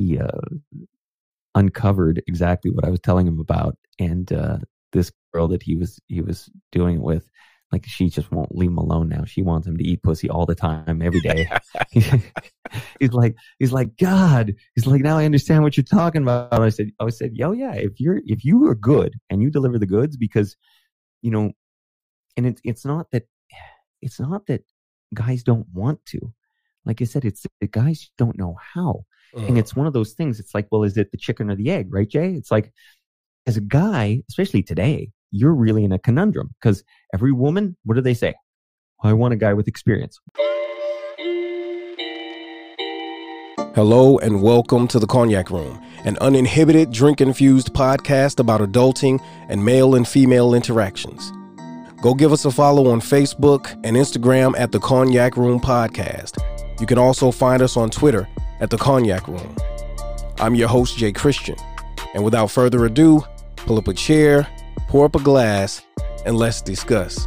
he uncovered exactly what I was telling him about, and this girl that he was doing it with, like, she just won't leave him alone now. She wants him to eat pussy all the time, every day. He's like, God. He's like, now I understand what you're talking about. I said, yo, yeah. If you are good and you deliver the goods, because, you know, and it's not that guys don't want to. Like I said, it's the guys don't know how. And it's one of those things. It's like, well, is it the chicken or the egg, right, Jay? It's like, as a guy, especially today, you're really in a conundrum, because every woman, what do they say? I want a guy with experience. Hello and welcome to the Cognac Room, an uninhibited, drink-infused podcast about adulting and male and female interactions. Go give us a follow on Facebook and Instagram at the Cognac Room Podcast. You can also find us on Twitter at the Cognac Room. I'm your host, Jay Christian. And without further ado, pull up a chair, pour up a glass, and let's discuss.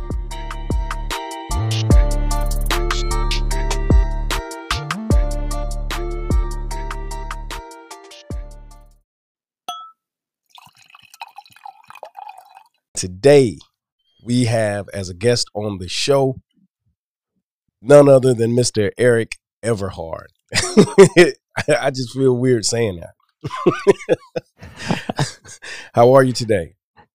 Today, we have as a guest on the show none other than Mr. Eric Everhard. I just feel weird saying that. How are you today?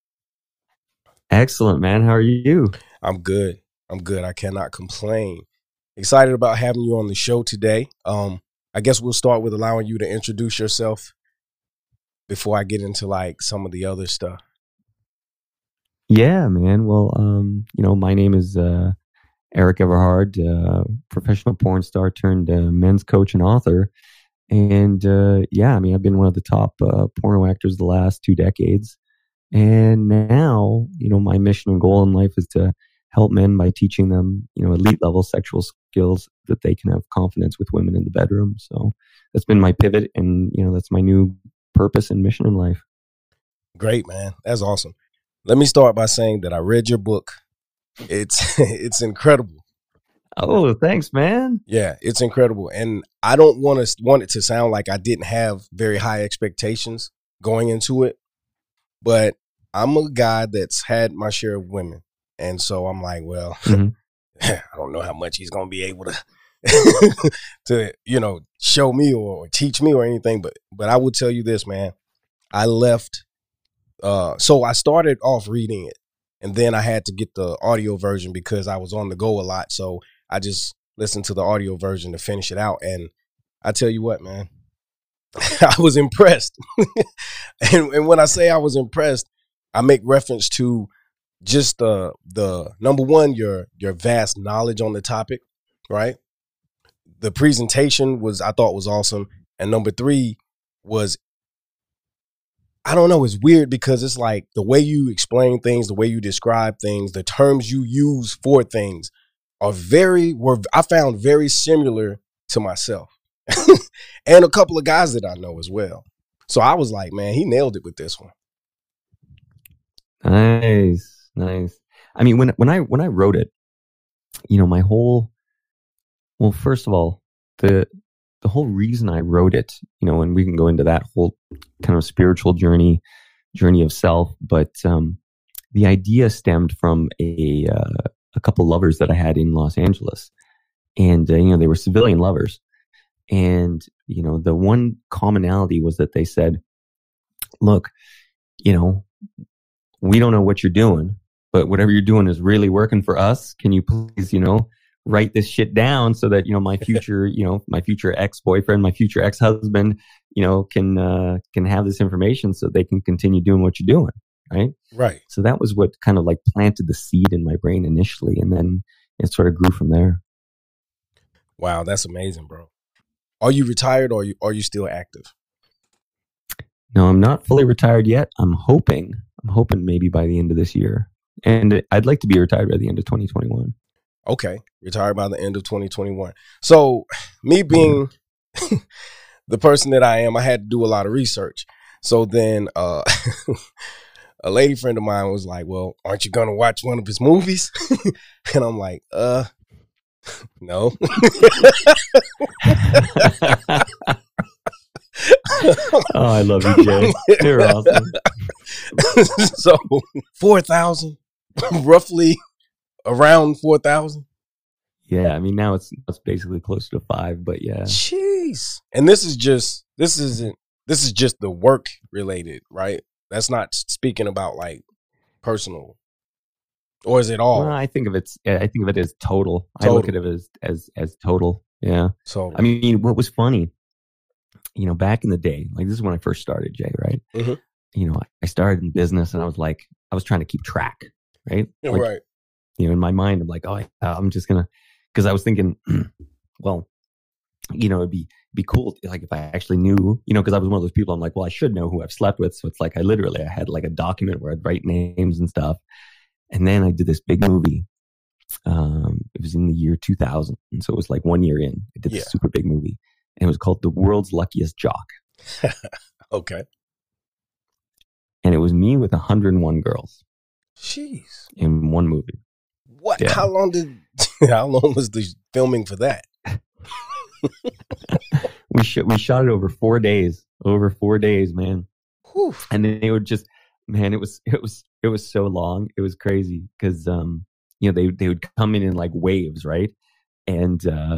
Excellent, man. How are you? I'm good. I cannot complain. Excited about having you on the show today. I guess we'll start with allowing you to introduce yourself before I get into like some of the other stuff. Yeah, man. Well, my name is Eric Everhard, professional porn star turned men's coach and author. And I've been one of the top porno actors the last 2 decades. And now, my mission and goal in life is to help men by teaching them, elite level sexual skills that they can have confidence with women in the bedroom. So that's been my pivot, and, that's my new purpose and mission in life. Great, man. That's awesome. Let me start by saying that I read your book. It's incredible. Oh, thanks, man. Yeah, it's incredible. And I don't want it to sound like I didn't have very high expectations going into it, but I'm a guy that's had my share of women. And so I'm like, well, I don't know how much he's going to be able to, to, show me or teach me or anything. But I will tell you this, man. I left. So I started off reading it, and then I had to get the audio version because I was on the go a lot. So I just listened to the audio version to finish it out. And I tell you what, man, I was impressed. and when I say I was impressed, I make reference to just the number one, your vast knowledge on the topic, right? The presentation I thought was awesome. And number 3 was, I don't know, it's weird because it's like the way you explain things, the way you describe things, the terms you use for things I found very similar to myself and a couple of guys that I know as well. So I was like, man, he nailed it with this one. Nice. I mean, when I wrote it, first of all, the whole reason I wrote it, and we can go into that whole kind of spiritual journey of self, but the idea stemmed from a couple lovers that I had in Los Angeles, and they were civilian lovers, and the one commonality was that they said, look, we don't know what you're doing, but whatever you're doing is really working for us. Can you please, write this shit down so that, my future, my future ex-boyfriend, my future ex-husband, can have this information so they can continue doing what you're doing. Right. Right. So that was what kind of like planted the seed in my brain initially. And then it sort of grew from there. Wow. That's amazing, bro. Are you retired or are you still active? No, I'm not fully retired yet. I'm hoping maybe by the end of this year. And I'd like to be retired by the end of 2021. Okay. Retired by the end of 2021. So me being the person that I am, I had to do a lot of research. So then a lady friend of mine was like, well, aren't you going to watch one of his movies? And I'm like, no. Oh, I love you, Jay. You're awesome. So 4,000, roughly around 4,000. Yeah, I mean now it's basically closer to 5, but yeah. Jeez. And this is just the work related, right? That's not speaking about like personal, or is it all? Well, I think of it as total. I look at it as total. Yeah. So I mean, what was funny, back in the day, like this is when I first started, Jay, right? Mm-hmm. I started in business and I was trying to keep track, right? Like, right. In my mind, I'm like, oh, I'm just gonna, because I was thinking, well, it'd be cool, like if I actually knew, because I was one of those people. I'm like, well, I should know who I've slept with. So it's like I had like a document where I'd write names and stuff. And then I did this big movie. It was in the year 2000, and so it was like 1 year in. I did this super big movie, and it was called The World's Luckiest Jock. Okay. And it was me with 101 girls. Jeez. In one movie. What? Yeah. How long was the filming for that? We shot it over 4 days. Over 4 days, man. Whew. And then they would just, man, it was so long. It was crazy because they would come in like waves, right? And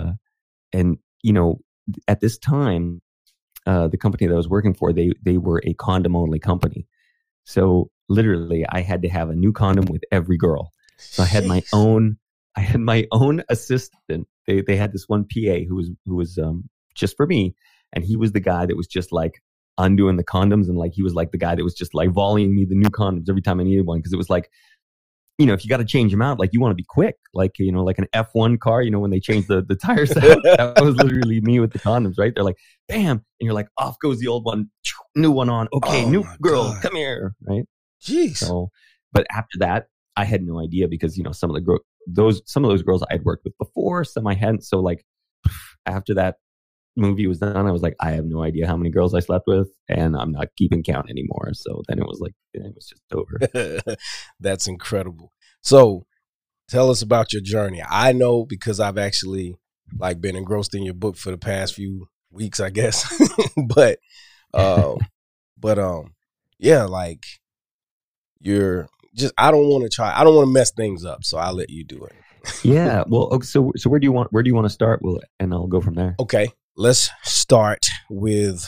at this time, the company that I was working for, they were a condom only company. So literally I had to have a new condom with every girl. So I had my own assistant. They had this one PA who was just for me, and he was the guy that was just like undoing the condoms, and like he was like the guy that was just like volleying me the new condoms every time I needed one, because it was like, if you got to change them out, like you want to be quick, like like an F1 car, when they change the tires out, that was literally me with the condoms, right? They're like, bam, and you're like, off goes the old one, new one on, okay, new girl, God. Come here, right? Jeez. So, but after that, I had no idea because some of those girls I'd worked with before, some I hadn't. So like after that movie was done, I was like, I have no idea how many girls I slept with, and I'm not keeping count anymore. So then it was like, it was just over. That's incredible. So tell us about your journey. I know because I've actually like been engrossed in your book for the past few weeks, I guess. but yeah, like you're just, I don't want to mess things up. So I'll let you do it. Yeah. Well, okay, so where do you want to start? And I'll go from there. Okay. Let's start with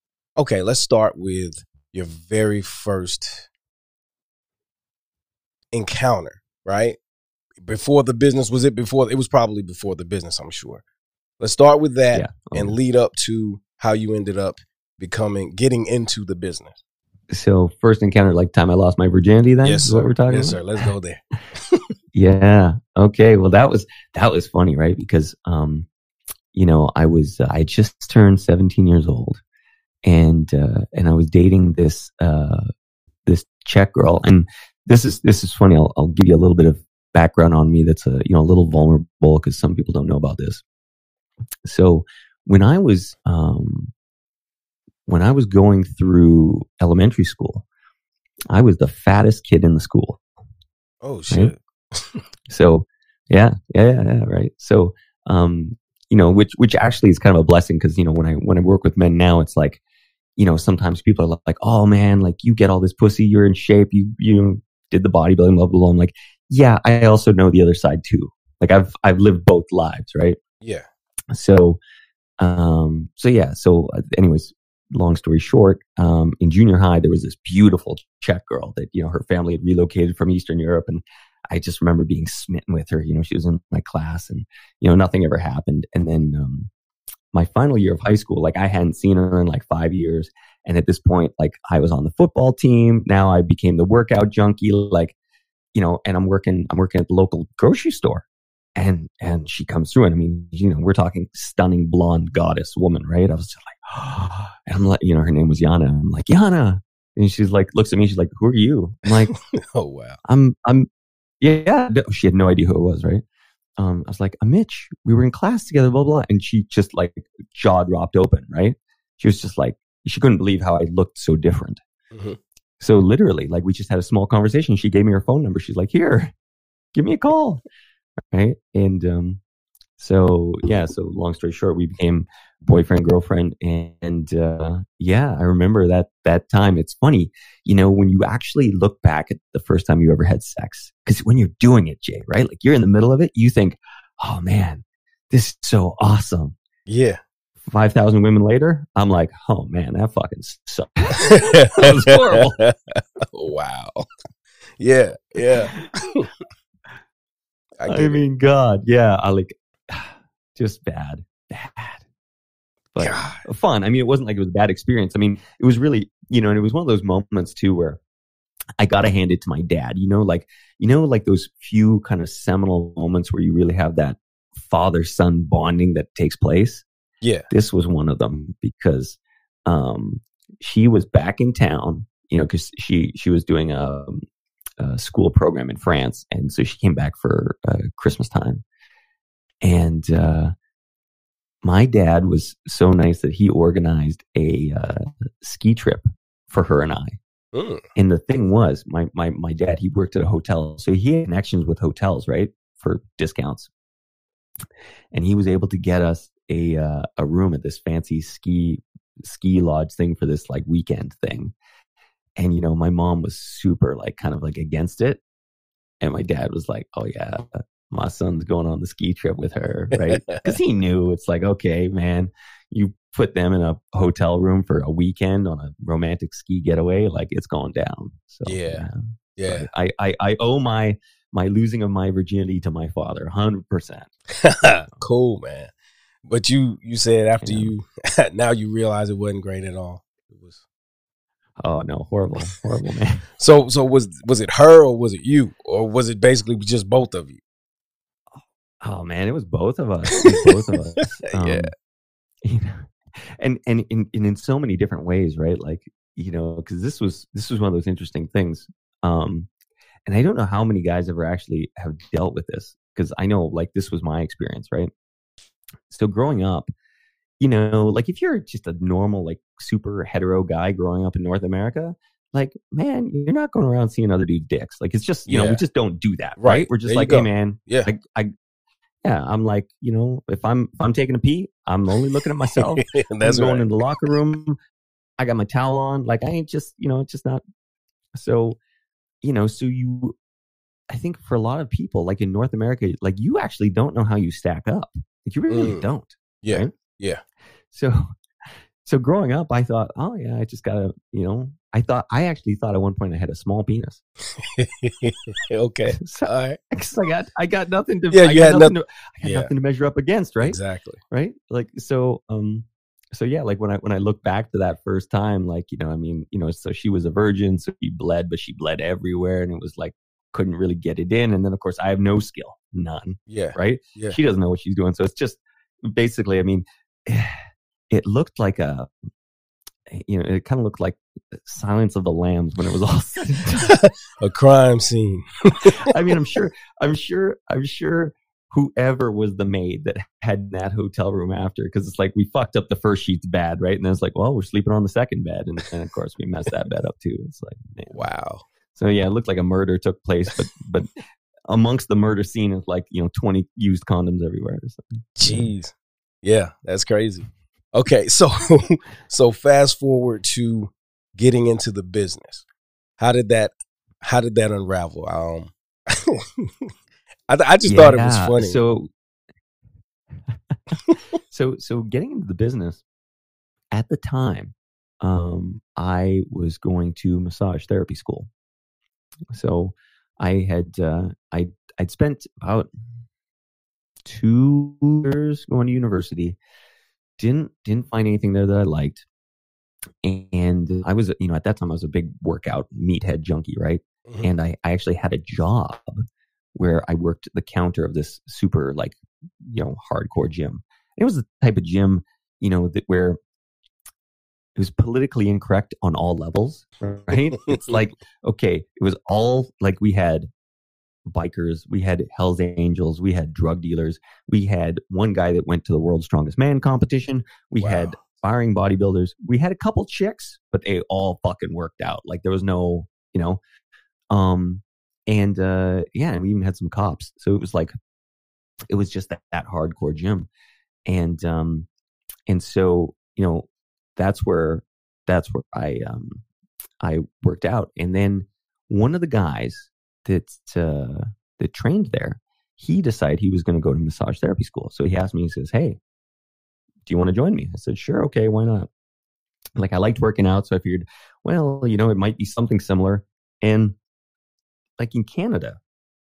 your very first encounter, right? Before the business, it was probably before the business, I'm sure. Let's start with that and lead up to how you ended up getting into the business. So first encounter, like time I lost my virginity then? Yes, is what we're talking about? Yes, sir. Let's go there. Yeah. Okay. Well, that was funny, right? Because, I just turned 17 years old, and I was dating this Czech girl. And this is funny. I'll give you a little bit of background on me. That's a little vulnerable because some people don't know about this. So when I was going through elementary school, I was the fattest kid in the school. Oh shit. Right? So yeah, right. So which actually is kind of a blessing, because when I work with men now, it's like, sometimes people are like, oh man, like you get all this pussy, you're in shape, you did the bodybuilding, blah blah blah. I'm like, yeah, I also know the other side too. Like I've lived both lives, right? Yeah. So anyways, long story short, in junior high, there was this beautiful Czech girl that, her family had relocated from Eastern Europe. And I just remember being smitten with her. She was in my class, and, nothing ever happened. And then, my final year of high school, like I hadn't seen her in like 5 years. And at this point, like I was on the football team. Now I became the workout junkie, like, and I'm working at the local grocery store. And she comes through, and I mean, we're talking stunning blonde goddess woman, right? I was just like, oh, and I'm like, her name was Yana. I'm like, Yana. And she's like, looks at me, she's like, who are you? I'm like, oh wow. Yeah. She had no idea who it was, right? I was like, I'm Mitch. We were in class together, blah, blah. And she just like jaw dropped open, right? She was just like, she couldn't believe how I looked so different. Mm-hmm. So literally, like we just had a small conversation. She gave me her phone number. She's like, here, give me a call. Right. And, So yeah, so long story short, we became boyfriend girlfriend, and yeah, I remember that time. It's funny, when you actually look back at the first time you ever had sex, because when you're doing it, Jay, right, like you're in the middle of it, you think, oh man, this is so awesome. Yeah. 5,000 women later, I'm like, oh man, that fucking sucked. That was horrible. Wow. Yeah. I mean, God, yeah, I like just bad. But God. fun. I mean, it wasn't like it was a bad experience. I mean, it was really, and it was one of those moments too where I got to hand it to my dad, like those few kind of seminal moments where you really have that father-son bonding that takes place. Yeah. This was one of them because she was back in town, because she was doing a school program in France. And so she came back for Christmas time. And my dad was so nice that he organized a ski trip for her and I. Mm. And the thing was, my dad, he worked at a hotel. So he had connections with hotels, right, for discounts. And he was able to get us a room at this fancy ski lodge thing for this like weekend thing. And, my mom was super like kind of like against it. And my dad was like, oh yeah, my son's going on the ski trip with her, right? Because he knew it's like, okay, man, you put them in a hotel room for a weekend on a romantic ski getaway, like it's going down. So yeah. So I owe my losing of my virginity to my father, 100%. Cool, man. But you said after now you realize it wasn't great at all. It was. Oh no, horrible, man. So was it her or was it you, or was it basically just both of you? Oh man, it was both of us. Yeah. And in so many different ways, right? Like, because this was one of those interesting things. And I don't know how many guys ever actually have dealt with this, because I know like this was my experience, right? So growing up, like if you're just a normal, like super hetero guy growing up in North America, like, man, you're not going around seeing other dudes' dicks. Like, it's just, we just don't do that, right? We're just there like, hey, man, yeah, I'm like, if I'm taking a pee, I'm only looking at myself. That's I'm going right. in the locker room. I got my towel on. Like, I ain't just, it's just not. So, I think for a lot of people, like in North America, like you actually don't know how you stack up. Like you really don't. Yeah. Right? Yeah. So growing up, I thought, oh yeah, I just gotta, I actually thought at one point I had a small penis. Okay. So, all right. Because I got nothing to, I got nothing to measure up against, right? Exactly. Right. Like, so yeah, like when I look back to that first time, like, so she was a virgin, so she bled, but she bled everywhere. And it was like, couldn't really get it in. And then of course I have no skill, none. Yeah. Right. Yeah. She doesn't know what she's doing. So it's just basically, it looked like it kind of looked like Silence of the Lambs when it was all said and done. A crime scene. I mean, I'm sure whoever was the maid that had that hotel room after, because it's like we fucked up the first sheets bad, right? And then it's like, well, we're sleeping on the second bed, and of course we messed that bed up too. It's like, man. Wow. So yeah, it looked like a murder took place, but amongst the murder scene is like 20 used condoms everywhere or something. Jeez. Yeah, that's crazy. Okay, so fast forward to getting into the business. How did that unravel? I just thought it was funny. So getting into the business at the time, I was going to massage therapy school. So I had I'd spent about 2 years going to university. Didn't find anything there that I liked. And I was, at that time I was a big workout meathead junkie, right? Mm-hmm. And I actually had a job where I worked the counter of this super like, hardcore gym. And it was the type of gym, where it was politically incorrect on all levels, right? It's like, okay, it was all like we had bikers, we had Hell's Angels, we had drug dealers, we had one guy that went to the World's Strongest Man competition, we had firing bodybuilders, we had a couple chicks, but they all fucking worked out. Like there was no, and we even had some cops. So it was like it was just that hardcore gym. And so, that's where I worked out. And then one of the guys that trained there, he decided he was going to go to massage therapy school. So he asked me, he says, "Hey, do you want to join me?" I said, "Sure. Okay. Why not?" Like, I liked working out. So I figured, well, it might be something similar. And like in Canada,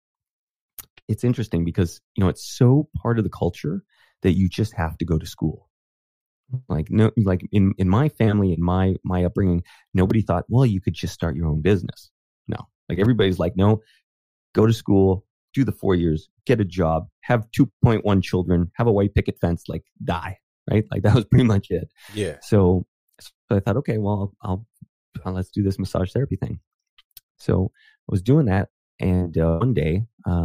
it's interesting because, it's so part of the culture that you just have to go to school. Like, no, like in my family, in my upbringing, nobody thought, well, you could just start your own business. No, like everybody's like, no, go to school, do the 4 years, get a job, have 2.1 children, have a white picket fence, like die, right? Like that was pretty much it. Yeah. So I thought, okay, well, I'll let's do this massage therapy thing. So I was doing that. And one day,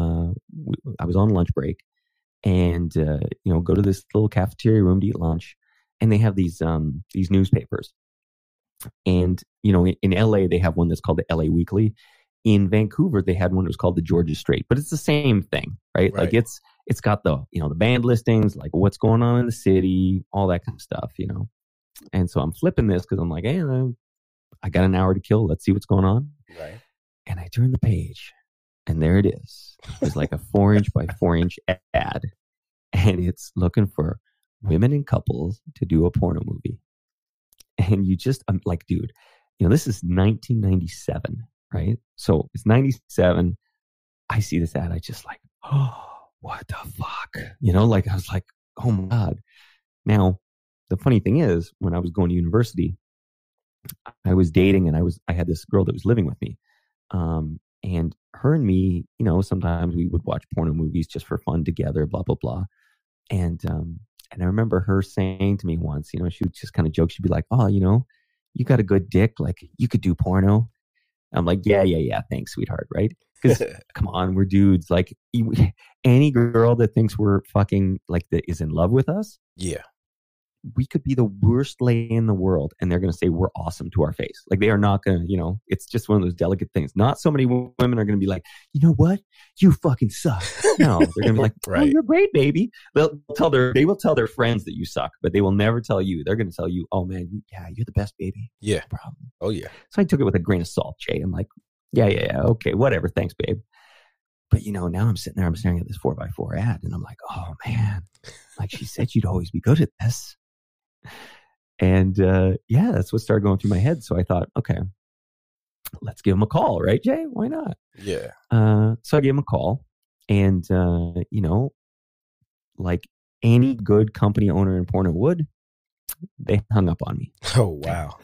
I was on lunch break and, go to this little cafeteria room to eat lunch. And they have these newspapers. And, in LA, they have one that's called the LA Weekly. In Vancouver, they had one that was called the Georgia Straight, but it's the same thing, right? Like it's got the band listings, like what's going on in the city, all that kind of stuff, And so I'm flipping this because I'm like, hey, I got an hour to kill. Let's see what's going on. Right. And I turn the page and there it is. It's like a 4-inch by 4-inch ad. And it's looking for women and couples to do a porno movie. And I'm like, dude, this is 1997, right? So it's 97. I see this ad. I just like, oh, what the fuck? Like I was like, oh my God. Now, the funny thing is, when I was going to university, I was dating and I had this girl that was living with me. And her and me, sometimes we would watch porno movies just for fun together, blah, blah, blah. And I remember her saying to me once, she would just kind of joke. She'd be like, oh, you got a good dick. Like you could do porno. I'm like, yeah. Thanks, sweetheart. Right. Because come on, we're dudes. Like any girl that thinks we're fucking like that is in love with us. Yeah. We could be the worst lay in the world and they're going to say we're awesome to our face. Like they are not going to, it's just one of those delicate things. Not so many women are going to be like, you know what? You fucking suck. No, they're going to be like, oh, you're great, baby. They will tell their friends that you suck, but they will never tell you. They're going to tell you, oh man, you're the best, baby. Yeah. No problem. Oh yeah. So I took it with a grain of salt, Jay. I'm like, yeah. Okay, whatever. Thanks, babe. But now I'm sitting there, I'm staring at this 4x4 ad and I'm like, oh man, like she said, you'd always be good at this. And that's what started going through my head. So I thought, okay, let's give him a call, right, Jay? Why not? Yeah. So I gave him a call, and like any good company owner in porno would, they hung up on me. Oh wow!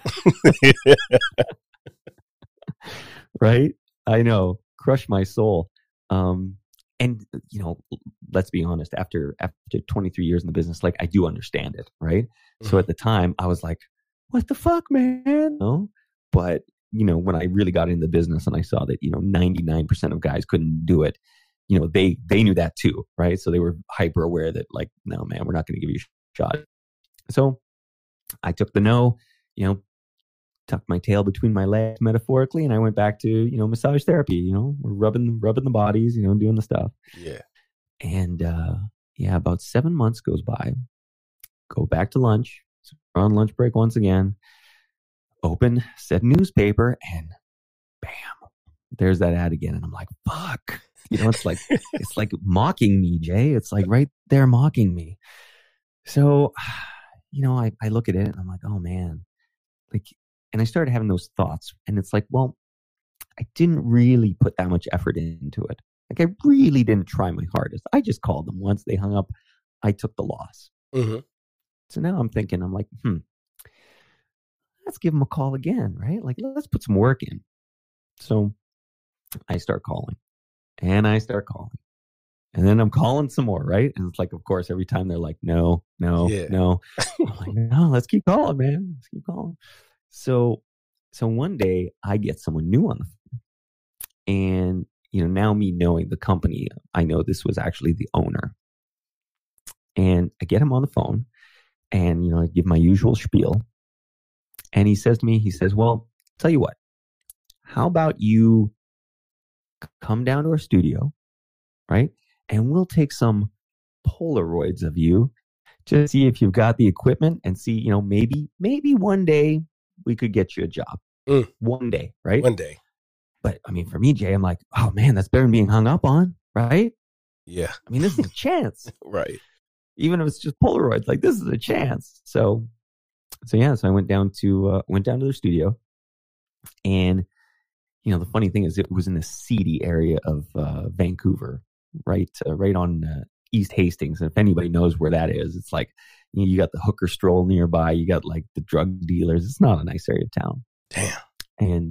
Right? I know, crushed my soul. And let's be honest, after 23 years in the business, like I do understand it, right? Mm-hmm. So at the time I was like, what the fuck, man? No. But, when I really got into the business and I saw that, 99% of guys couldn't do it, they knew that too, right? So they were hyper aware that like, no, man, we're not going to give you a shot. So I took the no, tucked my tail between my legs metaphorically, and I went back to, massage therapy, we're rubbing the bodies, doing the stuff. Yeah. And, about 7 months goes by, go back to lunch, on lunch break once again, open said newspaper, and bam, there's that ad again. And I'm like, fuck, it's like mocking me, Jay. It's like right there mocking me. So, I look at it and I'm like, oh man, like, and I started having those thoughts, and it's like, well, I didn't really put that much effort into it. Like I really didn't try my hardest. I just called them once. They hung up. I took the loss. Mm-hmm. So now I'm thinking, I'm like, let's give them a call again, right? Like, let's put some work in. So I start calling, and and then I'm calling some more, right? And it's like, of course, every time they're like, no. I'm like, no, let's keep calling, man. Let's keep calling. So one day I get someone new on the phone, and, now me knowing the company, I know this was actually the owner, and I get him on the phone, and, I give my usual spiel, and he says to me, well, tell you what, how about you come down to our studio, right? And we'll take some Polaroids of you to see if you've got the equipment and see, maybe one day we could get you a job. One day, right? One day. But I mean, for me, Jay, I'm like, oh man, that's better than being hung up on, right? Yeah. I mean, this is a chance. Right. Even if it's just Polaroids, like this is a chance. So I went down to their studio, and the funny thing is, it was in the seedy area of Vancouver, right on East Hastings. And if anybody knows where that is, it's like you got the hooker stroll nearby, you got like the drug dealers. It's not a nice area of town. Damn. And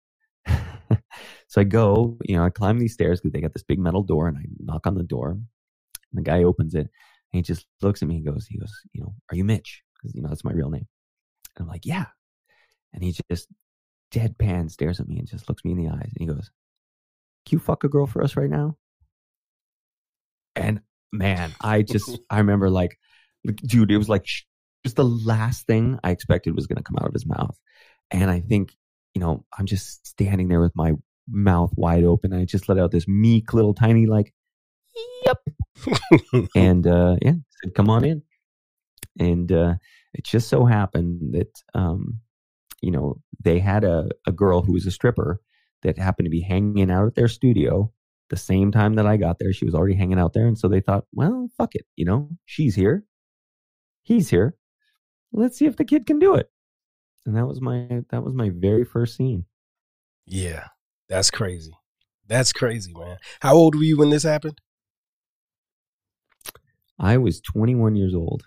so I go, I climb these stairs because they got this big metal door, and I knock on the door, and the guy opens it, and he just looks at me and goes, are you Mitch? Because that's my real name. And I'm like, yeah. And he just deadpan stares at me and just looks me in the eyes, and he goes, can you fuck a girl for us right now? And man, I remember, like, dude, it was like just the last thing I expected was going to come out of his mouth. And I think, I'm just standing there with my mouth wide open. I just let out this meek little tiny, like, yep. And said, come on in. And it just so happened that, they had a girl who was a stripper that happened to be hanging out at their studio the same time that I got there. She was already hanging out there. And so they thought, well, fuck it. She's here. He's here. Let's see if the kid can do it. And that was my very first scene. Yeah. That's crazy. That's crazy, man. How old were you when this happened? I was 21 years old.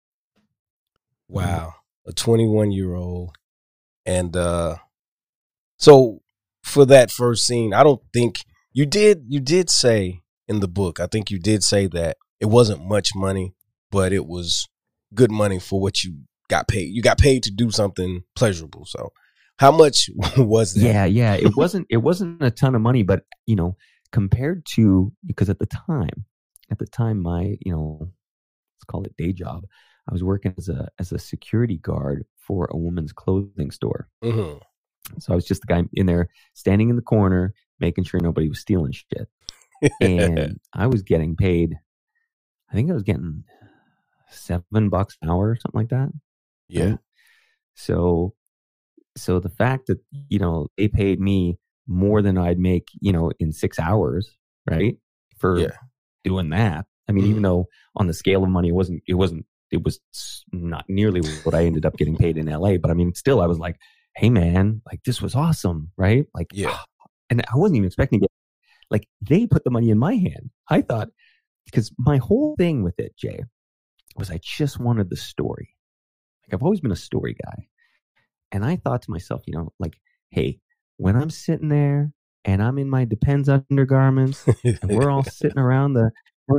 Wow. A 21-year-old. And so for that first scene, I don't think you did say in the book, I think you did say that it wasn't much money, but it was good money for what you got paid. You got paid to do something pleasurable. So how much was that? Yeah. It wasn't a ton of money, but compared to, because at the time, my, let's call it day job, I was working as a security guard for a woman's clothing store. Mm-hmm. So I was just the guy in there standing in the corner, making sure nobody was stealing shit. And I was getting paid, I think I was getting $7 an hour or something like that. Yeah. Right? So the fact that, they paid me more than I'd make, in 6 hours, right? For doing that. I mean, even though on the scale of money, it was not nearly what I ended up getting paid in LA, but I mean, still, I was like, hey man, like this was awesome, right? Like, and I wasn't even expecting to get, like, they put the money in my hand. I thought, because my whole thing with it, Jay, was I just wanted the story. Like, I've always been a story guy. And I thought to myself, like, hey, when I'm sitting there and I'm in my Depends undergarments and we're all sitting around the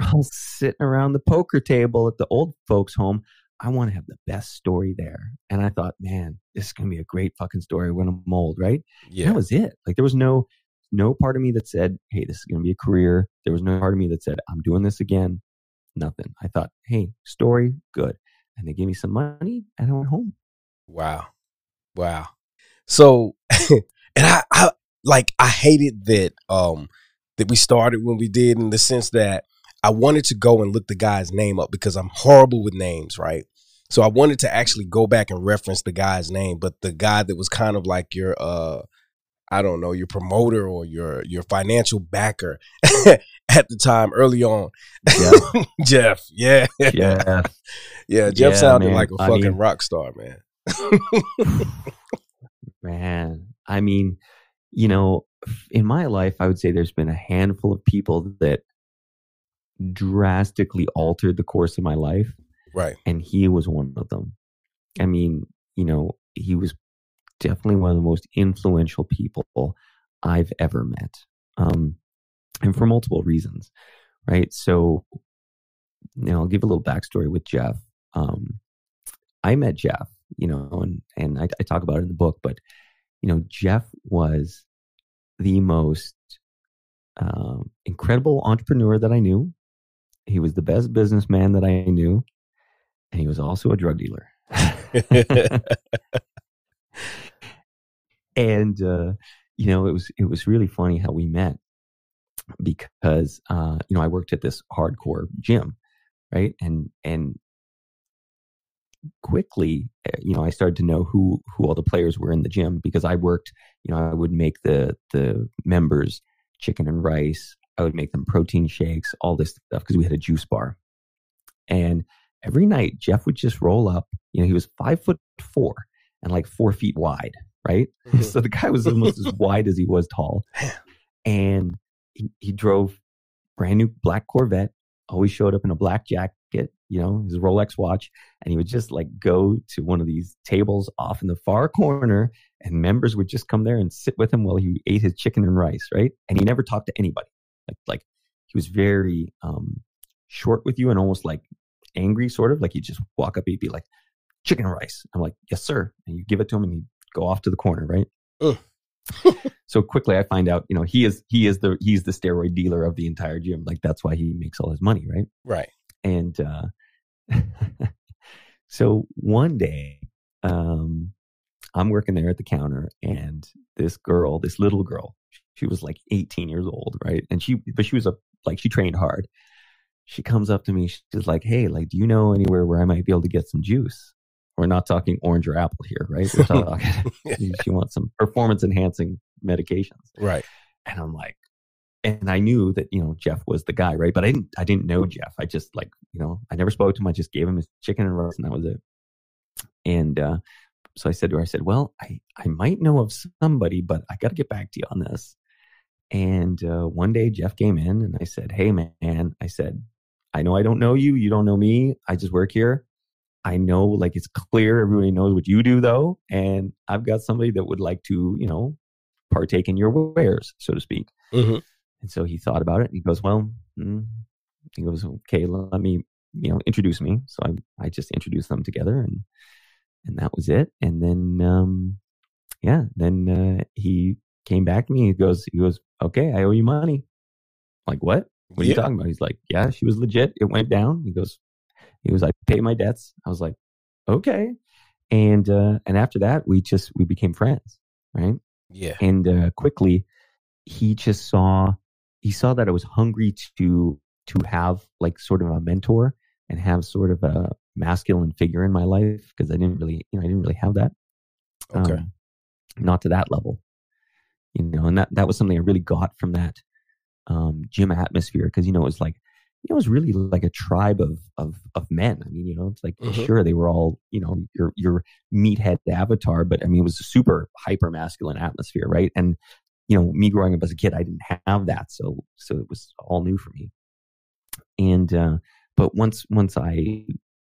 poker table at the old folks' home, I want to have the best story there. And I thought, man, this is going to be a great fucking story when I'm old, right? Yeah. And that was it. Like, there was no part of me that said, hey, this is going to be a career. There was no part of me that said, I'm doing this again. Nothing. I thought, hey, story, good. And they gave me some money and I went home. Wow. So, and I hated that, that we started when we did, in the sense that I wanted to go and look the guy's name up because I'm horrible with names, right? So I wanted to actually go back and reference the guy's name, but the guy that was kind of like your, I don't know, your promoter or your financial backer at the time, early on. Yeah. Jeff. Yeah. Jeff sounded like a fucking rock star, man. Man, I mean, in my life, I would say there's been a handful of people that drastically altered the course of my life. Right. And he was one of them. I mean, he was definitely one of the most influential people I've ever met. And for multiple reasons, right? So I'll give a little backstory with Jeff. I met Jeff, and I talk about it in the book, but, Jeff was the most incredible entrepreneur that I knew. He was the best businessman that I knew. And he was also a drug dealer. And, it was really funny how we met, because, I worked at this hardcore gym right? And quickly, I started to know who all the players were in the gym because I worked. I would make the members chicken and rice. I would make them protein shakes, all this stuff because we had a juice bar. And every night, Jeff would just roll up. He was 5'4" and like 4 feet wide, right? Mm-hmm. So the guy was almost as wide as he was tall. And he drove brand new black Corvette, always showed up in a black jacket, his Rolex watch. And he would just like go to one of these tables off in the far corner, and members would just come there and sit with him while he ate his chicken and rice, right? And he never talked to anybody. Like he was very short with you and almost like angry, sort of like he'd just walk up, he'd be like, chicken and rice. I'm like, yes, sir. And you give it to him and he'd go off to the corner, right? So quickly I find out, he's the steroid dealer of the entire gym. Like that's why he makes all his money, right? Right. And so one day, I'm working there at the counter, and this little girl, she was like 18 years old, right? And she was she trained hard. She comes up to me. She's like, hey, like, do you know anywhere where I might be able to get some juice? We're not talking orange or apple here, right? We're talking, she wants some performance enhancing medications. Right. And I'm like, and I knew that, Jeff was the guy, right? But I didn't know Jeff. I just like, I never spoke to him. I just gave him his chicken and rice, and that was it. And, so I said to her, well, I might know of somebody, but I got to get back to you on this. And one day Jeff came in and I said, hey, man, I said, I know I don't know you. You don't know me. I just work here. I know like it's clear. Everybody knows what you do though. And I've got somebody that would like to, partake in your wares, so to speak. Mm-hmm. And so he thought about it and he goes, he goes, okay, let me, introduce me. So I just introduced them together and that was it. And then, he came back to me. He goes, okay, I owe you money. I'm like, what? What are you talking about? He's like, yeah, she was legit. It went down. He goes, I pay my debts. I was like, okay. And after that, we became friends. Right. Yeah. And, quickly he saw that I was hungry to have like sort of a mentor and have sort of a masculine figure in my life, because I didn't really have that. Okay. Not to that level, and that was something I really got from that gym atmosphere, because it was like, it was really like a tribe of men. I mean, it's like, mm-hmm. Sure, they were all, your meathead avatar, but I mean, it was a super hyper masculine atmosphere, right? And me growing up as a kid, I didn't have that, so it was all new for me. And but once I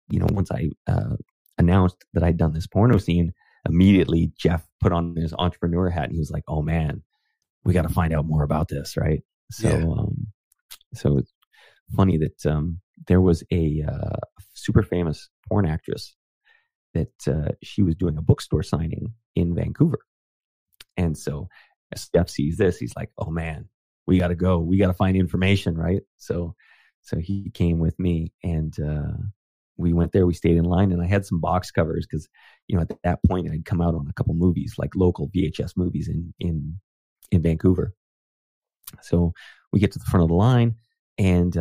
announced that I'd done this porno scene, immediately Jeff put on his entrepreneur hat and he was like, oh man, we got to find out more about this. Right. So, so it's funny that, there was a, super famous porn actress that, she was doing a bookstore signing in Vancouver. And so as Jeff sees this, he's like, oh man, we got to go. We got to find information. Right. So he came with me, and, we went there, we stayed in line, and I had some box covers because, at that point I'd come out on a couple movies, like local VHS movies in Vancouver. So we get to the front of the line, and,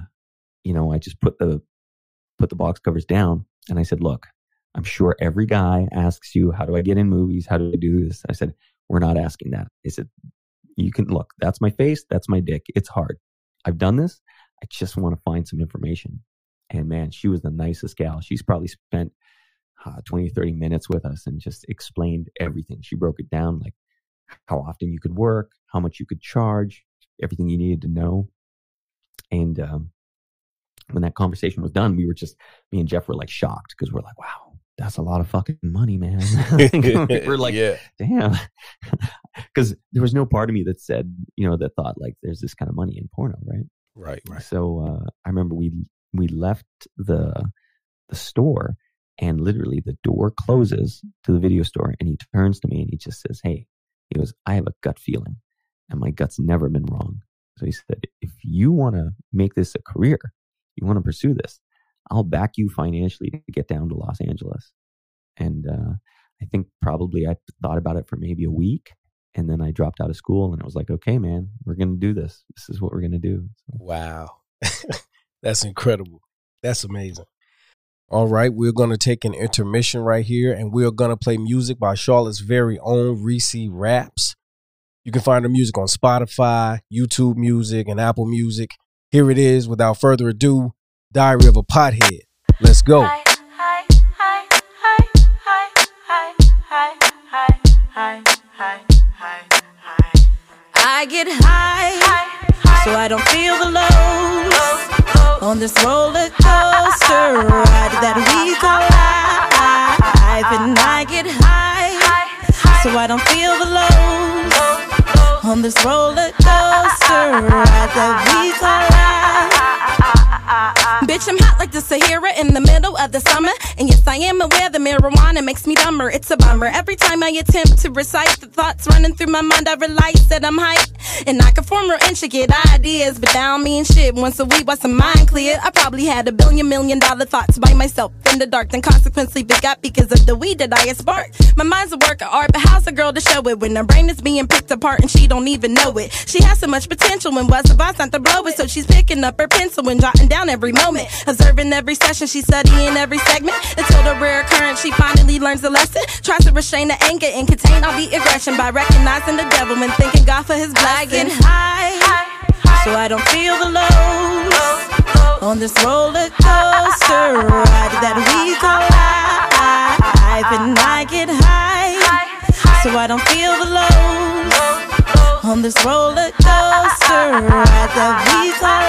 I just put the box covers down, and I said, look, I'm sure every guy asks you, how do I get in movies? How do I do this? I said, we're not asking that. I said, you can look, that's my face. That's my dick. It's hard. I've done this. I just want to find some information. And man, she was the nicest gal. She's probably spent 20, 30 minutes with us and just explained everything. She broke it down, like how often you could work, how much you could charge, everything you needed to know. And when that conversation was done, me and Jeff were like shocked, because we're like, wow, that's a lot of fucking money, man. We're like, damn. Because there was no part of me that said, that thought like there's this kind of money in porno, right? Right. So I remember we left the store, and literally the door closes to the video store, and he turns to me and he just says, hey, he goes, I have a gut feeling, and my gut's never been wrong. So he said, if you want to make this a career, you want to pursue this, I'll back you financially to get down to Los Angeles. And I think probably I thought about it for maybe a week, and then I dropped out of school, and I was like, okay, man, we're going to do this. This is what we're going to do. So. Wow. That's incredible. That's amazing. All right, we're going to take an intermission right here, and we're going to play music by Charlotte's very own Reese Raps. You can find her music on Spotify, YouTube Music, and Apple Music. Here it is, without further ado, Diary of a Pothead. Let's go. I get high, so I don't feel the lows on this roller coaster ride that we call life. And I get high, so I don't feel the lows on this roller coaster ride that we call life. Bitch, I'm hot like the Sahara in the middle of the summer. And yes, I am aware the marijuana makes me dumber. It's a bummer. Every time I attempt to recite the thoughts running through my mind, I realize that I'm hype. And I can form real intricate ideas, but that don't mean shit. Once a week, once a mind clear, I probably had $1 billion thoughts by myself in the dark. Then consequently begot because of the weed that I had sparked. My mind's a work of art, but how's a girl to show it when her brain is being picked apart and she don't even know it? She has so much potential and was about not to blow it, so she's picking up her pencil and jotting down every moment. Observing every session, she's studying every segment until the rare occurrence she finally learns the lesson. Tries to restrain the anger and contain all the aggression by recognizing the devil and thanking God for his blessing. I get high, so I don't feel the lows on this roller coaster ride that we call life. And I get high, so I don't feel the lows on this roller coaster ride that we call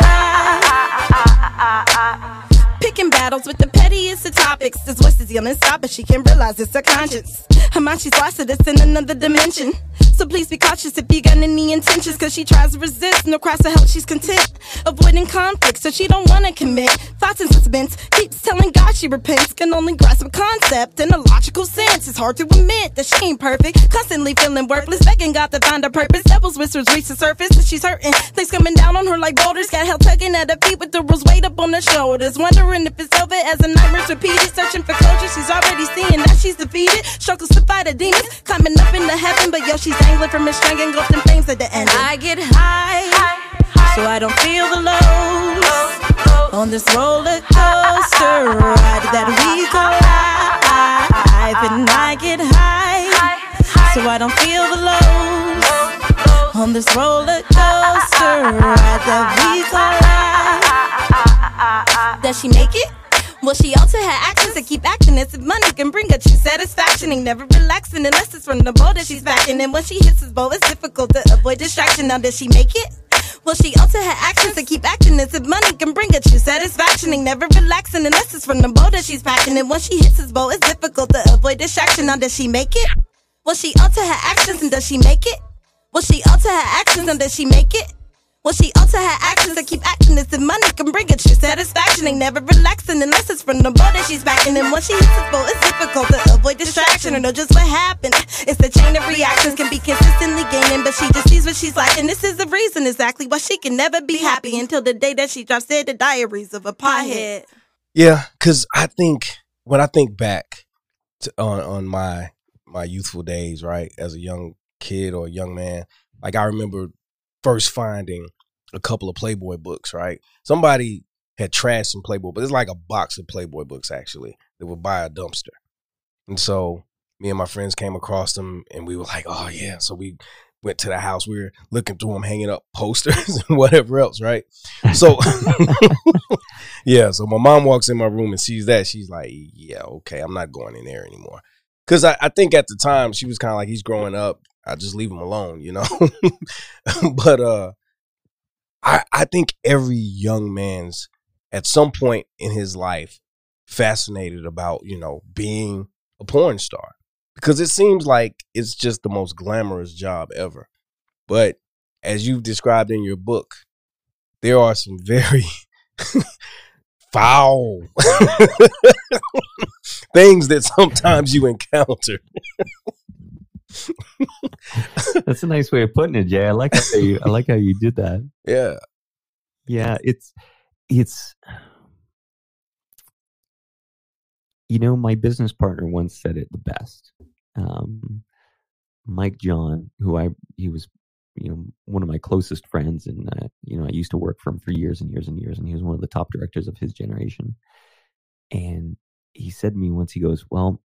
life. Picking battles with the pettiest of topics. This voice is yelling stop, but she can't realize it's her conscience. Her mind, she's lost it, it's in another dimension. So please be cautious if you got any intentions, cause she tries to resist, no cries for help, she's content. Avoiding conflict, so she don't wanna commit. Thoughts in suspense, keeps telling God she repents. Can only grasp a concept in a logical sense. It's hard to admit that she ain't perfect. Constantly feeling worthless, begging God to find her purpose. Devil's whispers reach the surface, and she's hurting. Things coming down on her like boulders. Got hell tugging at her feet with the rules weight up on her shoulders. Wondering if it's over as the nightmares repeated. Searching for closure, she's already seeing that she's defeated. Struggles to fight the demons, climbing up into heaven, but yo, she's dangling from a string and golden flames at the end. I get high, so I don't feel the lows on this roller coaster ride that we call life. And I get high, so I don't feel the lows on this roller coaster ride that we call life. Does she make it? Will she alter her actions and keep acting as if money can bring her true satisfaction? Ain't never relaxing unless it's from the boat that she's backing. And when she hits his bow, it's difficult to avoid distraction. Now does she make it? Will she alter her actions and keep acting as if money can bring her true satisfaction? Ain't never relaxing unless it's from the boat that she's packing. And when she hits his bow, it's difficult to avoid distraction. Now does she make it? Will she alter her actions and does she make it? Will she alter her actions and does she make it? Will she alter her actions and keep acting as if money can bring her true satisfaction? Ain't never relaxing unless it's from the boat that she's backing. And when she hits the boat, it's difficult to avoid distraction. Or know just what happened. It's the chain of reactions can be consistently gaining, but she just sees what she's lacking. This is the reason exactly why she can never be happy until the day that she drops dead. The Diaries of a Pothead. Yeah, because I think when I think back on my youthful days, right, as a young kid or a young man, like I remember first finding a couple of Playboy books, right? Somebody had trashed some Playboy, but it's like a box of Playboy books, actually, that would buy a dumpster. And so me and my friends came across them, and we were like, oh, yeah. So we went to the house. We were looking through them, hanging up posters and whatever else, right? So, yeah, so my mom walks in my room and sees that. She's like, yeah, okay, I'm not going in there anymore. Because I think at the time, she was kind of like, he's growing up. I just leave him alone, you know. But I think every young man's at some point in his life fascinated about, you know, being a porn star, because it seems like it's just the most glamorous job ever. But as you've described in your book, there are some very foul things that sometimes you encounter. That's a nice way of putting it, Jay. I like how you did that. Yeah. Yeah, it's you know, my business partner once said it the best. Mike John, he was one of my closest friends, and I used to work for him for years and years and years, and he was one of the top directors of his generation. And he said to me once, he goes,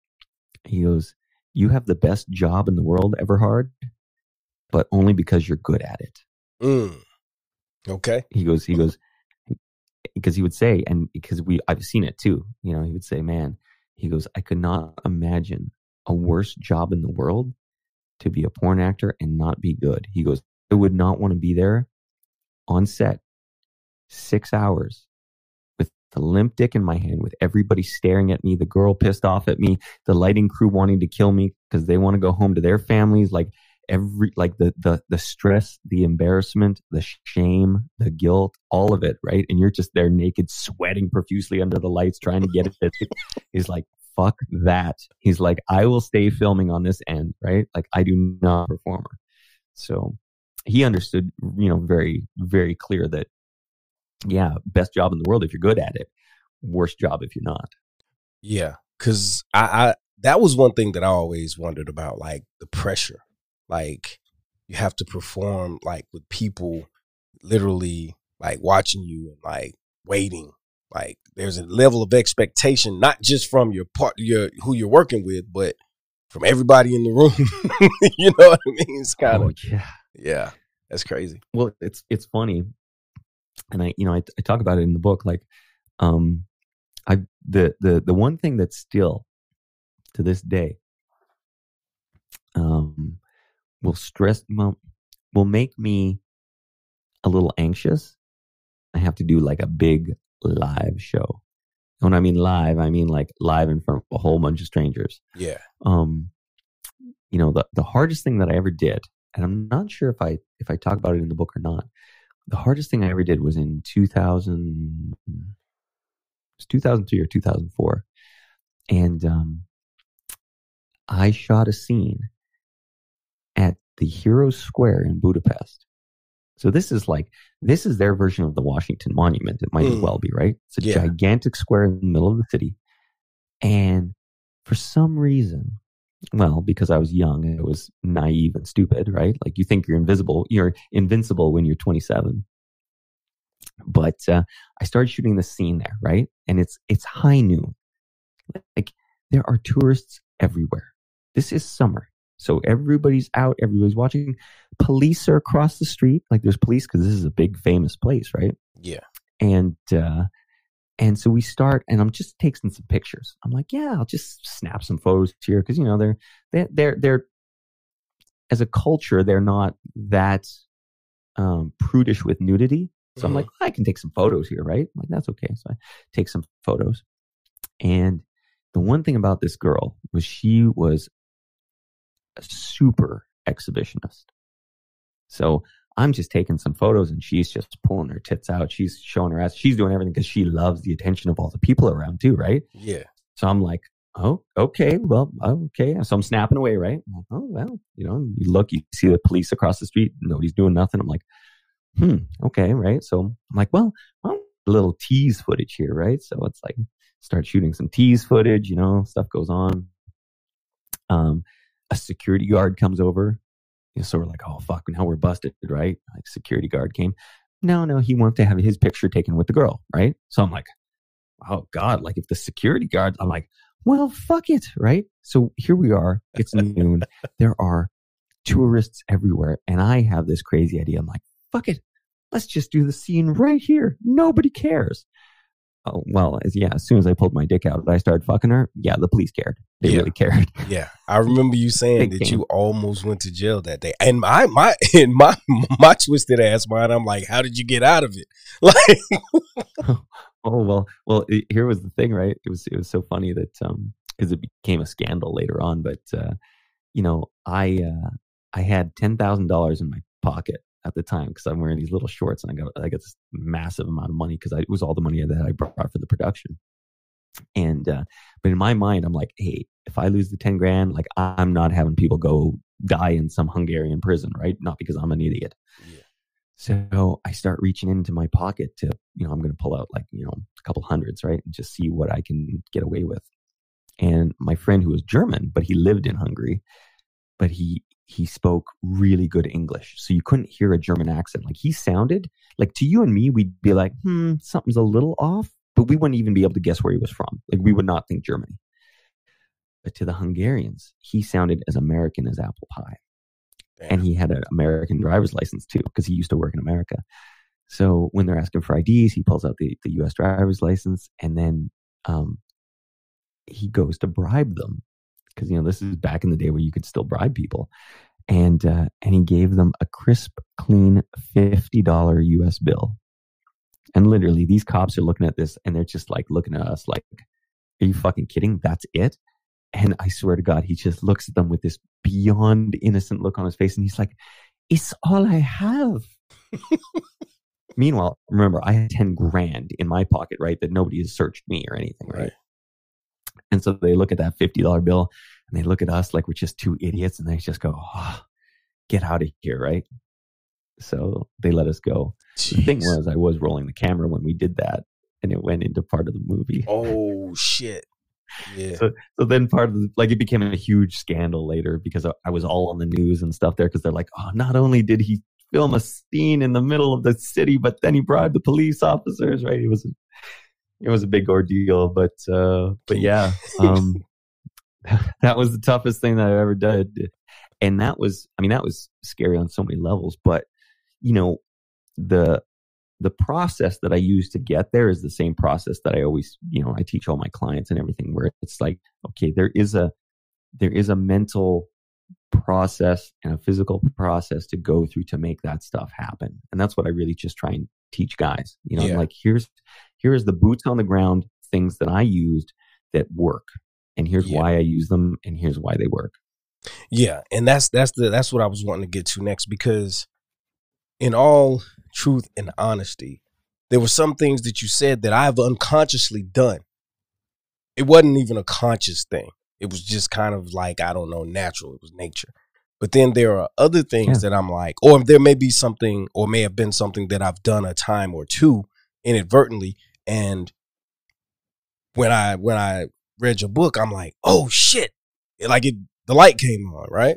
"You have the best job in the world, Everhard, but only because you're good at it." Okay. He goes, because he would say, and because I've seen it too, he would say, "Man," he goes, "I could not imagine a worse job in the world to be a porn actor and not be good." He goes, "I would not want to be there on set 6 hours with the limp dick in my hand, with everybody staring at me, the girl pissed off at me, the lighting crew wanting to kill me because they want to go home to their families, like the stress, the embarrassment, the shame, the guilt, all of it, right? And you're just there naked, sweating profusely under the lights, trying to get it." He's like, "Fuck that." He's like, "I will stay filming on this end," right? Like, I do not performer. So he understood, very, very clear that, yeah, best job in the world if you're good at it, worst job if you're not. Yeah, because I that was one thing that I always wondered about, like the pressure. Like, you have to perform like with people literally like watching you and like waiting. Like, there's a level of expectation, not just from who you're working with, but from everybody in the room. You know what I mean? It's kind of yeah, that's crazy. Well, it's funny, and I talk about it in the book. Like, the one thing that still to this day will make me a little anxious. I have to do like a big live show. And when I mean live, I mean like live in front of a whole bunch of strangers. Yeah. The hardest thing that I ever did, and I'm not sure if I talk about it in the book or not. The hardest thing I ever did was in 2003 or 2004. And I shot a scene at the Heroes Square in Budapest. So this is their version of the Washington Monument. It might as well be, right? It's a gigantic square in the middle of the city. And for some reason, well, because I was young and I was naive and stupid, right? Like, you think you're invincible when you're 27. But I started shooting this scene there, right? And it's high noon. Like, there are tourists everywhere. This is summer. So everybody's out, everybody's watching. Police are across the street. Like, there's police because this is a big famous place, right? Yeah. And so we start, and I'm just taking some pictures. I'm like, yeah, I'll just snap some photos here because they're as a culture, they're not that prudish with nudity. So I'm like, I can take some photos here, right? I'm like, that's okay. So I take some photos. And the one thing about this girl was she was a super exhibitionist. So I'm just taking some photos and she's just pulling her tits out. She's showing her ass. She's doing everything because she loves the attention of all the people around too, right? Yeah. So I'm like, oh, okay. Well, okay. So I'm snapping away, right? Like, oh, well, you look, you see the police across the street. Nobody's doing nothing. I'm like, okay, right? So I'm like, well, a little tease footage here, right? So it's like, start shooting some tease footage, stuff goes on. A security guard comes over. So we're like, oh, fuck, now we're busted, right? Like, security guard came. No, he wanted to have his picture taken with the girl, right? So I'm like, oh, God, like, if the security guard, I'm like, well, fuck it, right? So here we are. It's noon. There are tourists everywhere. And I have this crazy idea. I'm like, fuck it. Let's just do the scene right here. Nobody cares. Oh, well, as soon as I pulled my dick out and I started fucking her, the police cared. They really cared. Yeah. I remember you saying that you almost went to jail that day. And my twisted ass mind, I'm like, how did you get out of it? Like, here was the thing, right? It was so funny that because it became a scandal later on, but I had $10,000 in my pocket at the time because I'm wearing these little shorts, and I got this massive amount of money because it was all the money that I brought for the production. And but in my mind, I'm like, hey, if I lose the 10 grand, like, I'm not having people go die in some Hungarian prison, right? Not because I'm an idiot. Yeah. So I start reaching into my pocket to, I'm going to pull out like, a couple hundreds, right? And just see what I can get away with. And my friend, who was German, but he lived in Hungary, but he he spoke really good English. So you couldn't hear a German accent. Like he sounded like, to you and me, we'd be like, something's a little off, but we wouldn't even be able to guess where he was from. Like we would not think Germany. But to the Hungarians, he sounded as American as apple pie. Damn. And he had an American driver's license too, because he used to work in America. So when they're asking for IDs, he pulls out the U.S. driver's license, and then he goes to bribe them, because this is back in the day where you could still bribe people, and he gave them a crisp, clean $50 U.S. bill. And literally, these cops are looking at this, and they're just like looking at us like, "Are you fucking kidding? That's it?" And I swear to God, he just looks at them with this beyond innocent look on his face, and he's like, "It's all I have." Meanwhile, remember, I had 10 grand in my pocket, right? That nobody has searched me or anything, right? And so they look at that $50 bill and they look at us like we're just two idiots, and they just go, get out of here, right? So they let us go. Jeez. The thing was, I was rolling the camera when we did that, and it went into part of the movie. Oh, shit. Yeah. So then part of it became a huge scandal later, because I was all on the news and stuff there, because they're like, not only did he film a scene in the middle of the city, but then he bribed the police officers, right? It was a big ordeal, but yeah, that was the toughest thing that I ever did. And that was scary on so many levels, but the process that I use to get there is the same process that I always, I teach all my clients and everything, where it's like, okay, there is a mental process and a physical process to go through to make that stuff happen. And that's what I really just try and teach guys. Like here's the boots on the ground things that I used that work, and here's why I use them, and here's why they work. Yeah, and that's what I was wanting to get to next, because in all truth and honesty, there were some things that you said that I've unconsciously done. It wasn't even a conscious thing. It was just kind of like, I don't know, natural. It was nature. But then there are other things that I'm like, or there may be something, or may have been something that I've done a time or two inadvertently. And when I read your book, I'm like, oh shit. The light came on, right?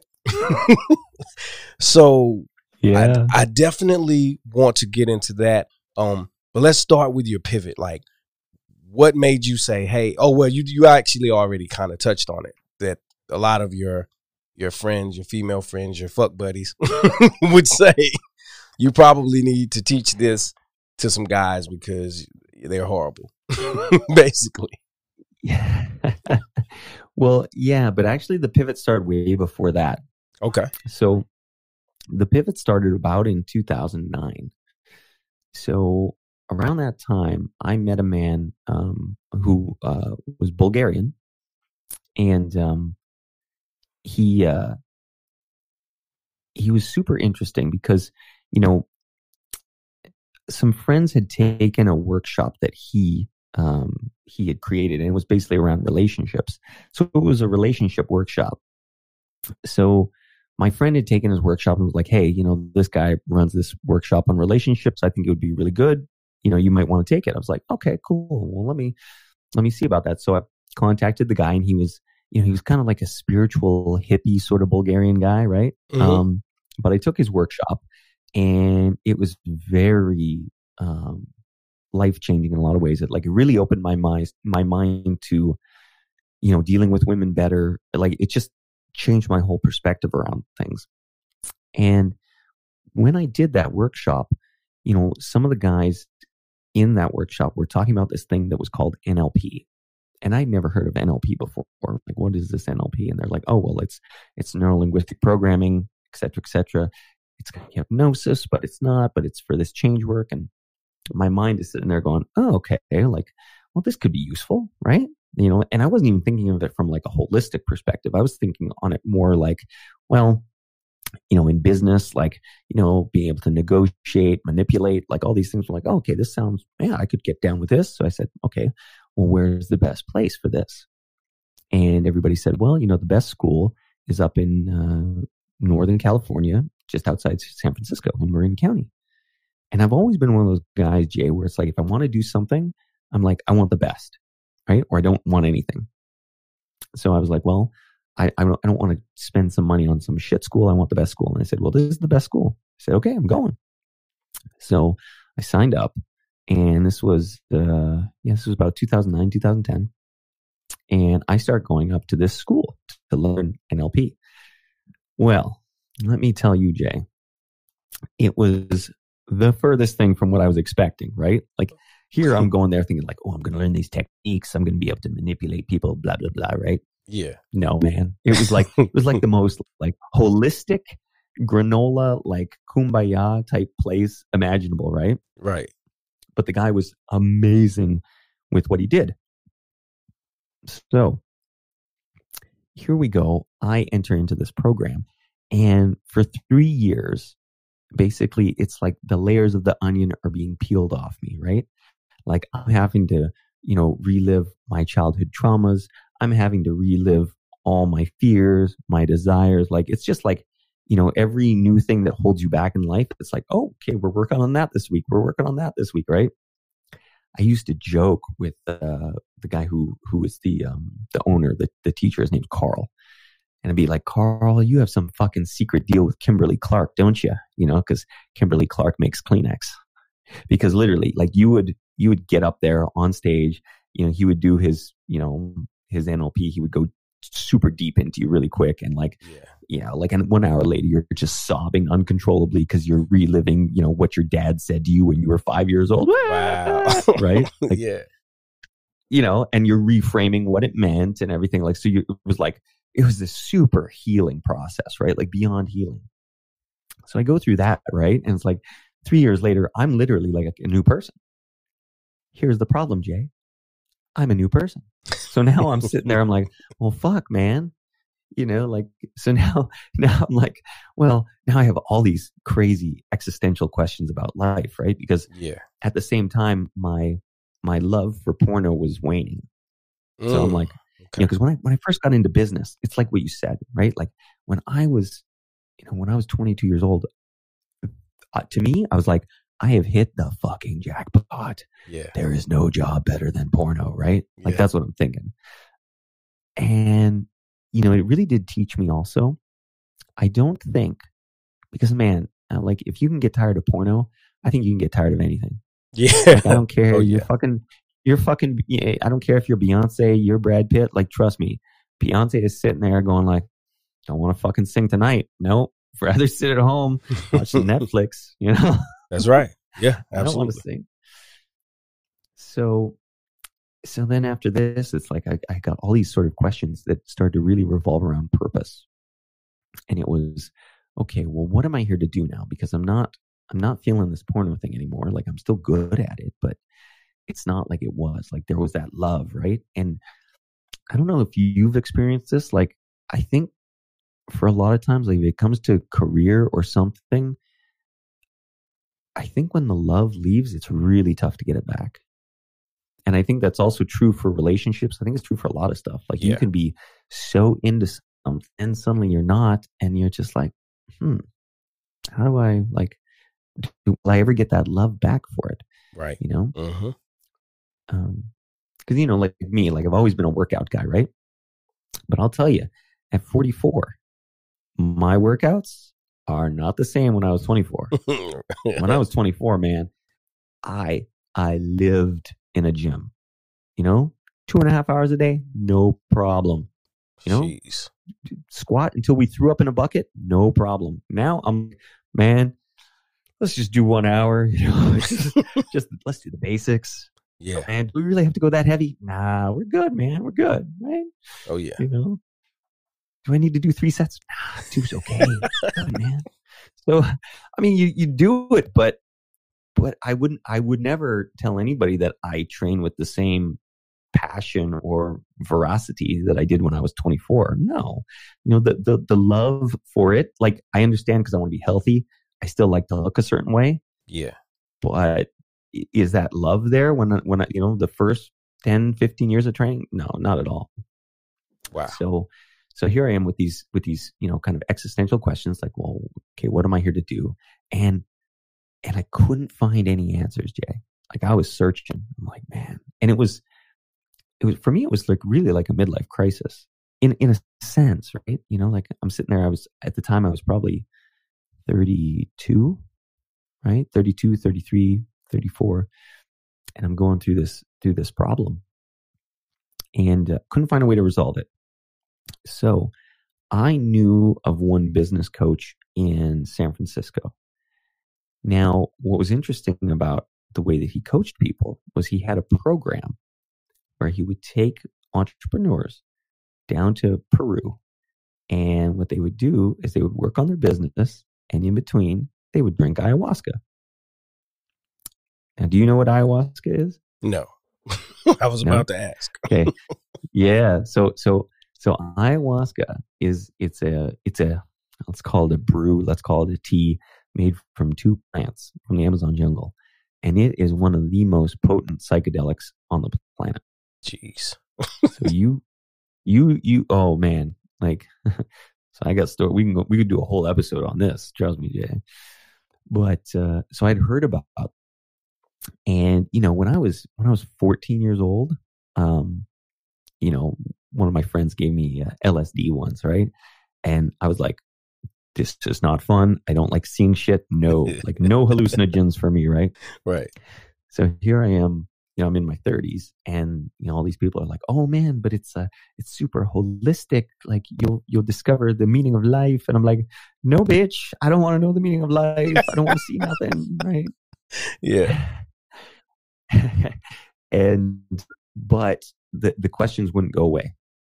So yeah, I definitely want to get into that. But let's start with your pivot. Like, what made you say, hey, you actually already kind of touched on it, that a lot of your friends, your female friends, your fuck buddies would say you probably need to teach this to some guys because they're horrible, basically. Yeah. Well, yeah, but actually the pivot started way before that. Okay. So the pivot started about in 2009. So around that time, I met a man who was Bulgarian, and he was super interesting because, some friends had taken a workshop that he had created, and it was basically around relationships. So it was a relationship workshop. So my friend had taken his workshop and was like, hey, this guy runs this workshop on relationships. I think it would be really good. You might want to take it. I was like, okay, cool. Well, let me see about that. So I contacted the guy, and he was kind of like a spiritual hippie sort of Bulgarian guy, right? Mm-hmm. But I took his workshop, and it was very life-changing in a lot of ways. It really opened my mind to, dealing with women better. It just changed my whole perspective around things. And when I did that workshop, some of the guys in that workshop were talking about this thing that was called NLP. And I'd never heard of NLP before. Like, what is this NLP? And they're like, oh, well, it's neuro-linguistic programming, et cetera, et cetera. It's hypnosis, but it's not, but it's for this change work. And my mind is sitting there going, oh, okay, well, this could be useful, right? And I wasn't even thinking of it from a holistic perspective. I was thinking on it more like, well, in business, being able to negotiate, manipulate, all these things were like, oh, okay, this sounds, I could get down with this. So I said, okay, well, where's the best place for this? And everybody said, well, the best school is up in Northern California, just outside San Francisco in Marin County. And I've always been one of those guys, Jay, where it's like, if I want to do something, I'm like, I want the best, right? Or I don't want anything. So I was like, well, I don't want to spend some money on some shit school. I want the best school. And I said, well, this is the best school. I said, okay, I'm going. So I signed up, and this was about 2009, 2010. And I start going up to this school to learn NLP. Well, let me tell you, Jay, it was the furthest thing from what I was expecting, right? Like here I'm going there thinking like, oh, I'm going to learn these techniques. I'm going to be able to manipulate people, blah, blah, blah, right? Yeah. No, man. It was like the most like holistic granola, like kumbaya type place imaginable, right? Right. But the guy was amazing with what he did. So here we go. I enter into this program, and for 3 years, basically it's like the layers of the onion are being peeled off me, right? Like I'm having to, relive my childhood traumas. I'm having to relive all my fears, my desires. Like, it's just like, every new thing that holds you back in life, it's like, oh, okay, we're working on that this week. We're working on that this week, right? I used to joke with the guy who is the owner, the teacher. His name's Carl, and I'd be like, Carl, you have some fucking secret deal with Kimberly Clark, don't you? Because Kimberly Clark makes Kleenex. Because literally, like you would get up there on stage. He would do his his NLP. He would go super deep into you really quick, and like and 1 hour later you're just sobbing uncontrollably because you're reliving what your dad said to you when you were 5 years old. Wow. Right? Like, yeah. And you're reframing what it meant and everything. Like, so it was this super healing process, right? Like beyond healing. So I go through that, right? And it's like 3 years later, I'm literally like a new person. Here's the problem, Jay. I'm a new person. So now I'm sitting there, I'm like, well, fuck, man. So now I'm like, well, now I have all these crazy existential questions about life, right? Because at the same time, my love for porno was waning. So I'm like, because when I first got into business, it's like what you said, right? Like when I was 22 years old, to me, I was like, I have hit the fucking jackpot. Yeah. There is no job better than porno, right? Like that's what I'm thinking. And, it really did teach me also. I don't think, because man, like if you can get tired of porno, I think you can get tired of anything. Yeah. Like, I don't care. You're fucking, I don't care if you're Beyonce, you're Brad Pitt. Like, trust me, Beyonce is sitting there going like, don't want to fucking sing tonight. Nope. Rather sit at home, watch some Netflix, That's right. Yeah, absolutely. I don't want to sing. So then after this, it's like I got all these sort of questions that started to really revolve around purpose. And it was, okay, well, what am I here to do now? Because I'm not feeling this porno thing anymore. Like I'm still good at it, but it's not like it was. Like there was that love, right? And I don't know if you've experienced this. Like I think for a lot of times, like if it comes to career or something, I think when the love leaves, it's really tough to get it back. And I think that's also true for relationships. I think it's true for a lot of stuff. Like you can be so into something and suddenly you're not, and you're just like, how do I will I ever get that love back for it? Right. Because, like me, like I've always been a workout guy, right? But I'll tell you, at 44, my workouts are not the same when I was 24. When I was 24, man, I lived in a gym, 2.5 hours a day, no problem. Jeez. Squat until we threw up in a bucket, no problem. Now man, let's just do 1 hour, just let's do the basics. Yeah. And do we really have to go that heavy? Nah, we're good, man. We're good, right? Oh yeah. Do I need to do 3 sets? Nah, 2's okay. Good, man. So, I mean, you do it, but I would never tell anybody that I train with the same passion or veracity that I did when I was 24. No, the love for it, like I understand because I want to be healthy. I still like to look a certain way. Yeah. But is that love there when I, the first 10, 15 years of training? No, not at all. Wow. So here I am with these, kind of existential questions like, well, okay, what am I here to do? And I couldn't find any answers, Jay. Like I was searching. I'm like, man. And it was for me, it was like really like a midlife crisis. in a sense, right? You know, like I'm sitting there, at the time I was probably 32, right? 32, 33, 34. And I'm going through this problem and couldn't find a way to resolve it. So I knew of one business coach in San Francisco. Now, what was interesting about the way that he coached people was he had a program where he would take entrepreneurs down to Peru. And what they would do is they would work on their business, and in between, they would drink ayahuasca. Now, do you know what ayahuasca is? No. I was about to ask. Okay. Yeah. So ayahuasca it's a let's call it a brew, let's call it a tea made from 2 plants from the Amazon jungle. And it is one of the most potent psychedelics on the planet. Jeez. So you oh man, like so I got story. We could do a whole episode on this. Trust me, Jay. But so I'd heard about, and you know, when I was 14 years old, you know, one of my friends gave me LSD once, right? And I was like, this is not fun. I don't like seeing shit. No, like no hallucinogens for me, right? Right. So here I am, you know, I'm in my 30s, and you know, all these people are like, "Oh man, but it's super holistic. Like you'll discover the meaning of life." And I'm like, "No, bitch, I don't want to know the meaning of life. I don't want to see nothing." Right? Yeah. But the questions wouldn't go away,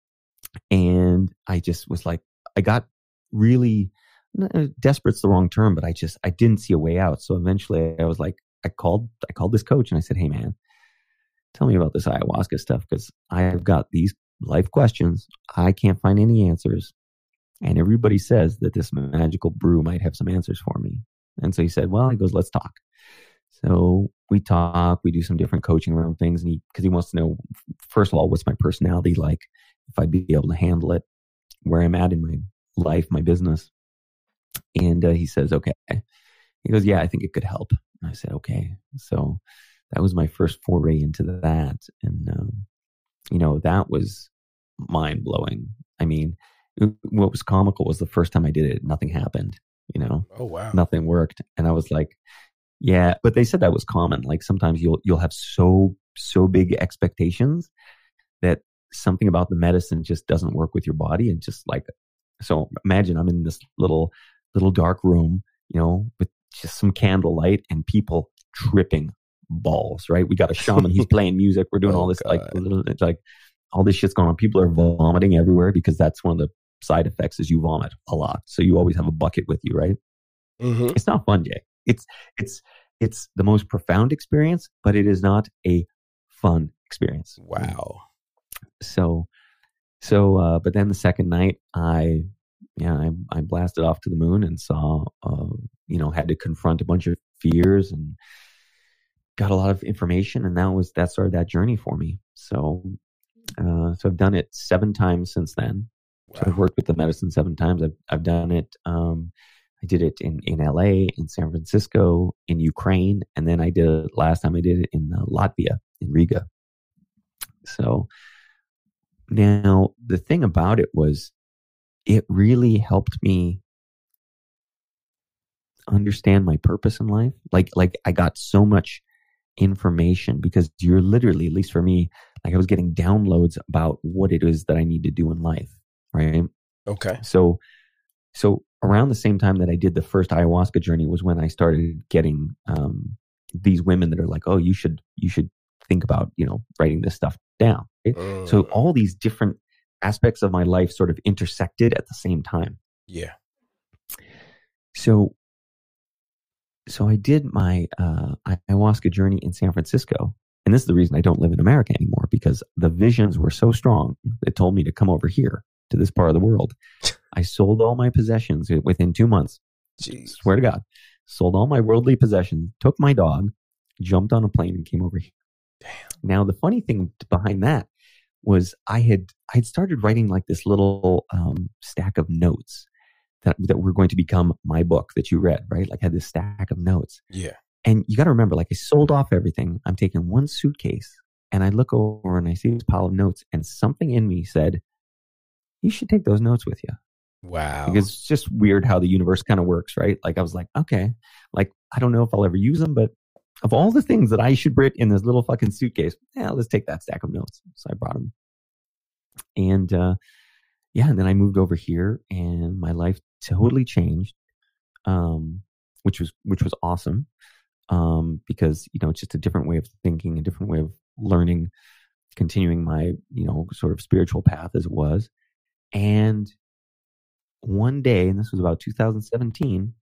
and I just was like, I got really desperate's the wrong term, but I didn't see a way out. So eventually, I was like, I called this coach and I said, "Hey, man, tell me about this ayahuasca stuff, because I've got these life questions. I can't find any answers. And everybody says that this magical brew might have some answers for me." And so he said, well, he goes, "Let's talk." So we talk, we do some different coaching around things. And because he wants to know, first of all, what's my personality like, if I'd be able to handle it, where I'm at in my life, my business. And he says, okay. He goes, "Yeah, I think it could help." And I said, okay. So that was my first foray into that. And, you know, that was mind blowing. I mean, what was comical was the first time I did it, nothing happened, you know. Oh, wow. Nothing worked. And I was like, yeah, but they said that was common. Like sometimes you'll have so big expectations that something about the medicine just doesn't work with your body. And just like, so imagine I'm in this little dark room, you know, with just some candlelight and people tripping balls, right? We got a shaman, he's playing music, we're doing all this, God. It's like all this shit's going on. People are vomiting everywhere, because that's one of the side effects is you vomit a lot. So you always have a bucket with you, right? Mm-hmm. It's not fun, Jay. It's the most profound experience, but it is not a fun experience. Wow. So, but then the second night, I blasted off to the moon and saw, you know, had to confront a bunch of fears and got a lot of information, and that started that journey for me. So I've done it 7 times since then. Wow. So I've worked with the medicine 7 times. I've done it. I did it in LA, in San Francisco, in Ukraine, and then last time I did it in Latvia, in Riga. So now the thing about it was, it really helped me understand my purpose in life. Like I got so much information, because you're literally, at least for me, like I was getting downloads about what it is that I need to do in life. Right. Okay. So around the same time that I did the first ayahuasca journey was when I started getting, these women that are like, "Oh, you should think about, you know, writing this stuff down." Right? So all these different aspects of my life sort of intersected at the same time. Yeah. So I did my ayahuasca journey in San Francisco. And this is the reason I don't live in America anymore, because the visions were so strong that told me to come over here to this part of the world. I sold all my possessions within 2 months. Jeez. Swear to God. Sold all my worldly possessions, took my dog, jumped on a plane and came over here. Damn. Now, the funny thing behind that was I'd started writing like this little stack of notes that were going to become my book that you read, right? Like I had this stack of notes. Yeah. And you got to remember, like I sold off everything. I'm taking one suitcase and I look over and I see this pile of notes, and something in me said, you should take those notes with you. Wow. Because it's just weird how the universe kind of works, right? Like I was like, okay, like I don't know if I'll ever use them, but of all the things that I should bring in this little fucking suitcase, let's take that stack of notes. So I brought them. And and then I moved over here and my life totally changed, which was awesome, because, it's just a different way of thinking, a different way of learning, continuing my, sort of spiritual path as it was. And one day, and this was about 2017,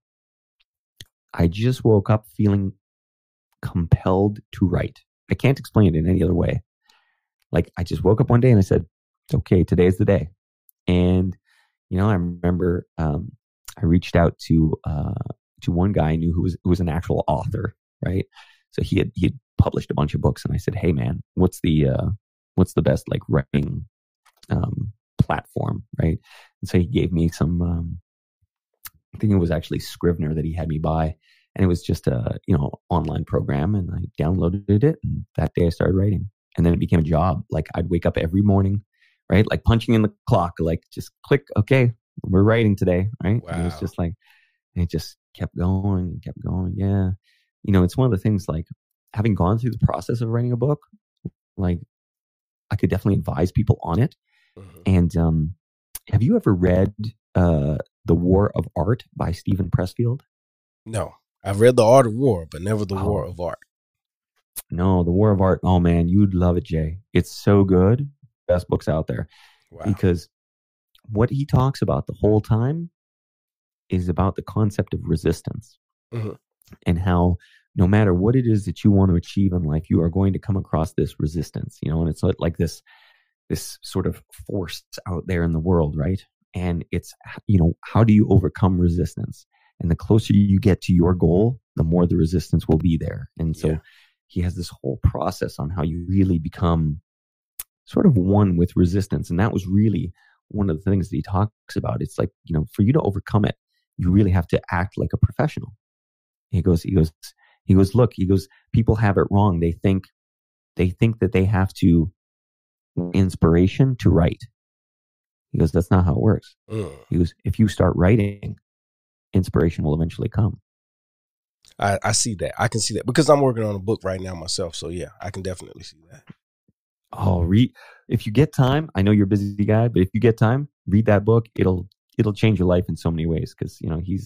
I just woke up feeling compelled to write. I can't explain it in any other way. Like I just woke up one day and I said, okay, today's the day. And, I remember, I reached out to one guy I knew who was an actual author, right? So he had published a bunch of books, and I said, hey man, what's the best like writing, platform, right? And so he gave me some, I think it was actually Scrivener that he had me buy. And it was just a, online program, and I downloaded it. And that day I started writing, and then it became a job. Like I'd wake up every morning, right? Like punching in the clock, like just click. Okay, we're writing today. Right. Wow. And it was just like, and it just kept going and kept going. Yeah. It's one of the things, like having gone through the process of writing a book, like I could definitely advise people on it. Mm-hmm. And, have you ever read, The War of Art by Stephen Pressfield? No. I've read The Art of War, but never The War of Art. No, The War of Art. Oh man, you'd love it, Jay. It's so good. Best books out there. Wow. Because what he talks about the whole time is about the concept of resistance. Mm-hmm. And how no matter what it is that you want to achieve in life, you are going to come across this resistance, and it's like this sort of force out there in the world, right? And it's, how do you overcome resistance? And the closer you get to your goal, the more the resistance will be there. And so he has this whole process on how you really become sort of one with resistance. And that was really one of the things that he talks about. It's like, for you to overcome it, you really have to act like a professional. He goes, look, people have it wrong. They think that they have to inspiration to write. He goes, that's not how it works. He goes, if you start writing, inspiration will eventually come. I see that. I can see that because I'm working on a book right now myself. So yeah, I can definitely see that. Oh, if you get time, I know you're a busy guy, but if you get time, read that book. It'll change your life in so many ways. Cause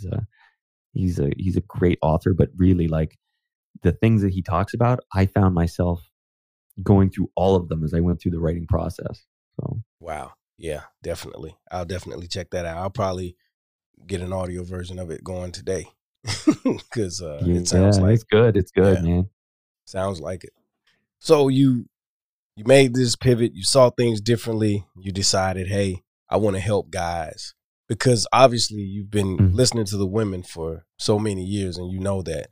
he's a great author, but really like the things that he talks about, I found myself going through all of them as I went through the writing process. So, wow. Yeah, definitely. I'll definitely check that out. I'll probably get an audio version of it going today because it sounds like it's good. It's good, man. Sounds like it. So you made this pivot. You saw things differently. You decided, hey, I want to help guys because obviously you've been listening to the women for so many years, and you know that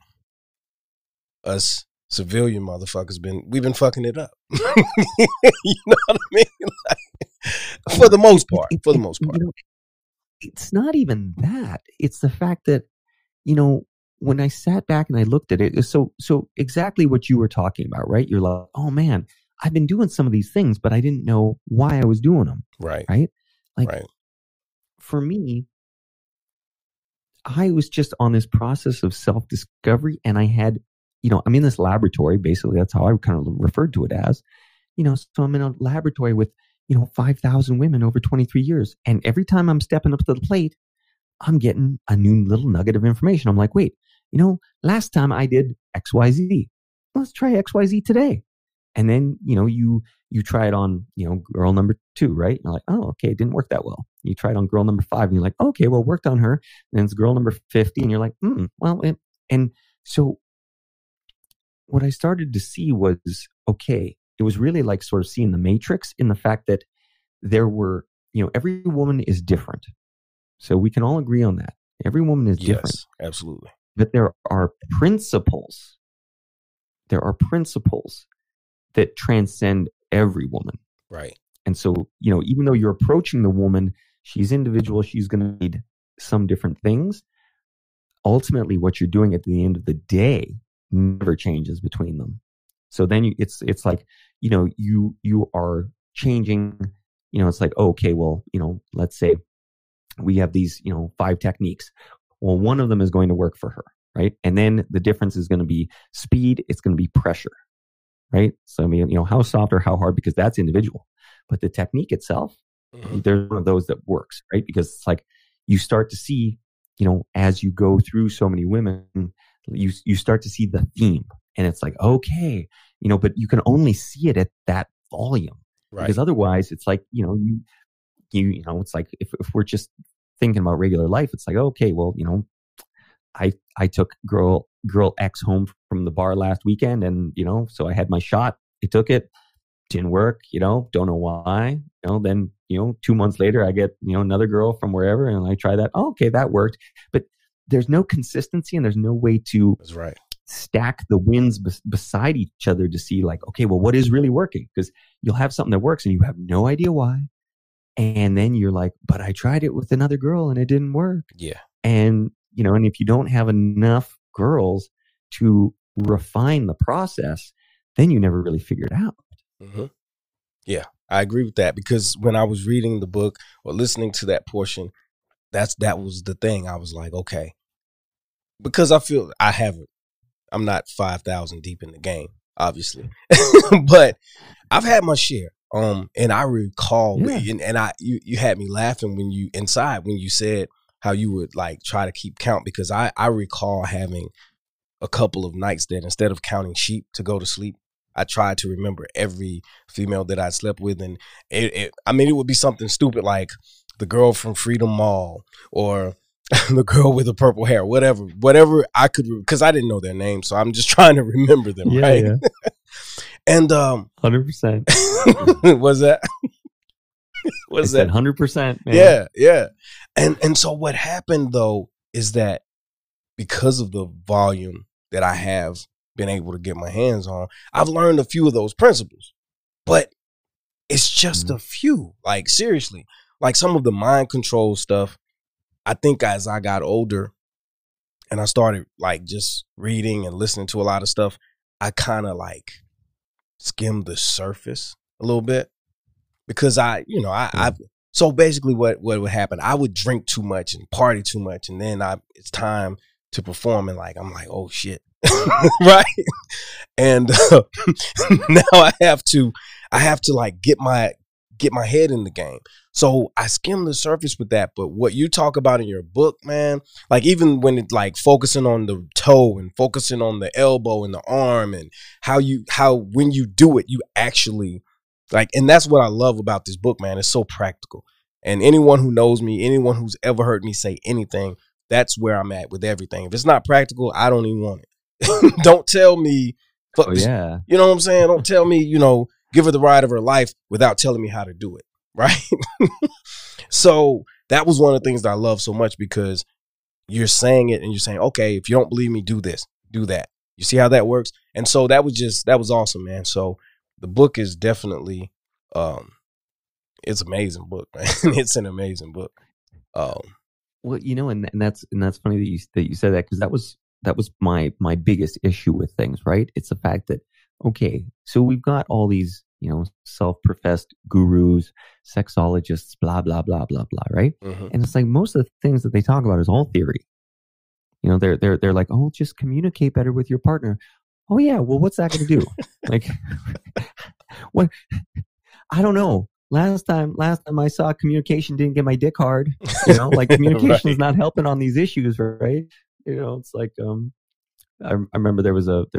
us civilian motherfuckers we've been fucking it up. You know what I mean? Like, for the most part. It's not even that. It's the fact that, when I sat back and I looked at it, so exactly what you were talking about, right? You're like, oh man, I've been doing some of these things, but I didn't know why I was doing them. Right. Right. Like for me, I was just on this process of self-discovery, and I had, I'm in this laboratory, basically. That's how I kind of referred to it as, so I'm in a laboratory with, 5,000 women over 23 years. And every time I'm stepping up to the plate, I'm getting a new little nugget of information. I'm like, wait, last time I did XYZ. Let's try XYZ today. And then, you try it on, girl number 2, right? You're like, oh, okay, it didn't work that well. You try it on girl number 5, and you're like, okay, well, it worked on her. And then it's girl number 50, and you're like, well, and so what I started to see was, okay, it was really like sort of seeing the matrix in the fact that there were, every woman is different. So we can all agree on that. Every woman is different. Yes, absolutely. But there are principles. There are principles that transcend every woman. Right. And so, even though you're approaching the woman, she's individual, she's going to need some different things. Ultimately, what you're doing at the end of the day never changes between them. So then it's like, you are changing, it's like, okay, well, let's say we have these, 5 techniques. Well, one of them is going to work for her, right? And then the difference is going to be speed. It's going to be pressure, right? So, I mean, how soft or how hard, because that's individual. But the technique itself, there's one of those that works, right? Because it's like you start to see, as you go through so many women, you start to see the theme. And it's like, okay, but you can only see it at that volume. Right. Because otherwise it's like, it's like if we're just thinking about regular life, it's like, okay, well, I took girl X home from the bar last weekend, and, so I had my shot. I took it, didn't work, don't know why. Then, 2 months later, I get, another girl from wherever, and I try that. Oh, okay, that worked. But there's no consistency, and there's no way to That's right. stack the wins beside each other to see like, okay, well, what is really working? Because you'll have something that works and you have no idea why. And then you're like, but I tried it with another girl and it didn't work. Yeah. And, and if you don't have enough girls to refine the process, then you never really figure it out. Mm-hmm. Yeah, I agree with that, because when I was reading the book or listening to that portion, that was the thing. I was like, okay, because I feel I'm not 5,000 deep in the game, obviously, but I've had my share. And I recall, you had me laughing when you said how you would like try to keep count, because I recall having a couple of nights that instead of counting sheep to go to sleep, I tried to remember every female that I slept with. And it would be something stupid like the girl from Freedom Mall or the girl with the purple hair, whatever I could, because I didn't know their names. So I'm just trying to remember them. Yeah, right. Yeah. And 100%. Was that? Was that 100%? Yeah. And so what happened though is that because of the volume that I have been able to get my hands on, I've learned a few of those principles, but it's just a few. Like seriously, like some of the mind control stuff. I think as I got older and I started like just reading and listening to a lot of stuff, I kind of like skimmed the surface a little bit, because so basically what would happen, I would drink too much and party too much, and then it's time to perform, and like I'm like, oh shit. Right. And now I have to like get my head in the game. So I skim the surface with that. But what you talk about in your book, man, like even when it's like focusing on the toe and focusing on the elbow and the arm, and how when you do it, you actually like, and that's what I love about this book, man. It's so practical. And anyone who knows me, anyone who's ever heard me say anything, that's where I'm at with everything. If it's not practical, I don't even want it. Don't tell me, oh, yeah. You know what I'm saying? Don't tell me, give her the ride of her life without telling me how to do it. Right. So that was one of the things that I love so much, because you're saying it and you're saying, okay, if you don't believe me, do this, do that. You see how that works? And so that was awesome, man. So the book is definitely, it's an amazing book, man. It's an amazing book. Well, and that's funny that you said that, because that was my biggest issue with things, right? It's the fact that, okay, so we've got all these, self-professed gurus, sexologists, blah, blah, blah, blah, blah, right? Mm-hmm. And it's like most of the things that they talk about is all theory. They're like, oh, just communicate better with your partner. Oh yeah, well, what's that going to do? Like, what? I don't know. Last time I saw communication didn't get my dick hard. Like communication is not helping on these issues, right? It's like I remember there was a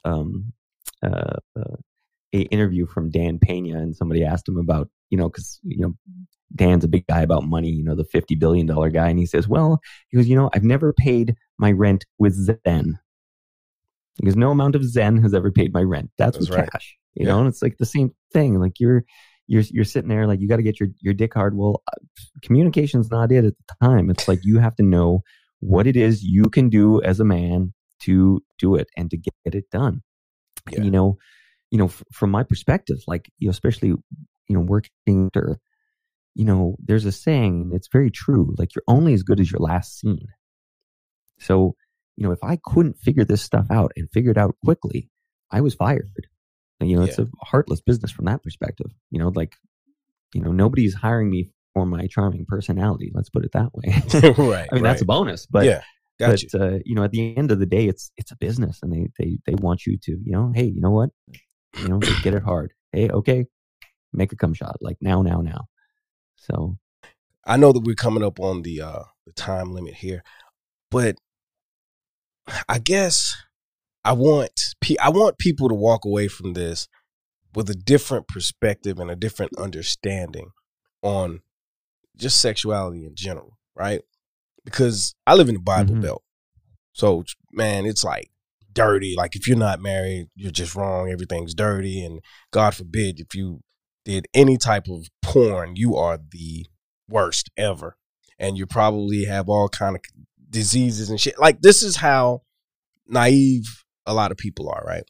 interview from Dan Pena, and somebody asked him about, because Dan's a big guy about money, the $50 billion guy, and he says, I've never paid my rent with Zen. Because no amount of Zen has ever paid my rent. That's with right. Cash, and it's like the same thing. Like you're sitting there like you got to get your dick hard. Well, communication's not it at the time. It's like you have to know what it is you can do as a man to do it and to get it done. Yeah. From my perspective, like, especially, working, or, there's a saying, and it's very true. Like, you're only as good as your last scene. So, if I couldn't figure this stuff out and figure it out quickly, I was fired. And, it's a heartless business from that perspective. nobody's hiring me for my charming personality. Let's put it that way. Right. I mean, that's a bonus, but yeah, at the end of the day, it's a business, and they want you to, hey, you know what, get it hard. Hey, okay, make a cum shot, like now. So I know that we're coming up on the time limit here, but I guess I want people to walk away from this with a different perspective and a different understanding on just sexuality in general, right? Because I live in the Bible Belt. So, man, it's like dirty. Like, if you're not married, you're just wrong. Everything's dirty. And God forbid, if you did any type of porn, you are the worst ever. And you probably have all kind of diseases and shit. Like, this is how naive a lot of people are, right?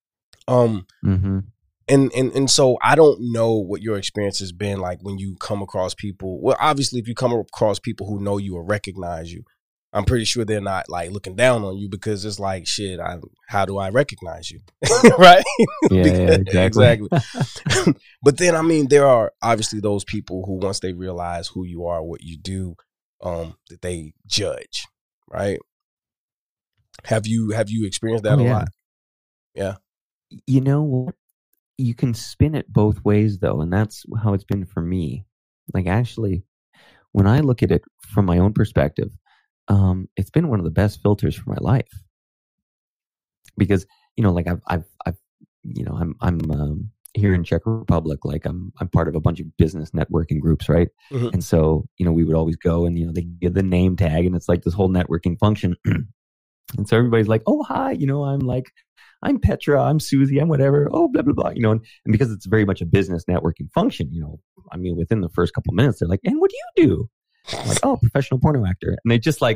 And so I don't know what your experience has been like when you come across people. Well, obviously, if you come across people who know you or recognize you, I'm pretty sure they're not like looking down on you, because it's like, shit, how do I recognize you? Right? Yeah, exactly. But then, I mean, there are obviously those people who, once they realize who you are, what you do, that they judge, right? Have you experienced that a lot? Yeah. You know what? You can spin it both ways, though, and that's how it's been for me. Like, actually, when I look at it from my own perspective, it's been one of the best filters for my life, because like I'm here in Czech Republic. Like, I'm part of a bunch of business networking groups, right? And so we would always go, and they give the name tag, and it's like this whole networking function. And so everybody's like, oh, hi, I'm Petra, I'm Susie, I'm whatever, oh, blah, blah, blah, and because it's very much a business networking function, I mean, within the first couple minutes, they're like, and what do you do? I'm like, oh, professional porno actor. And they're just like,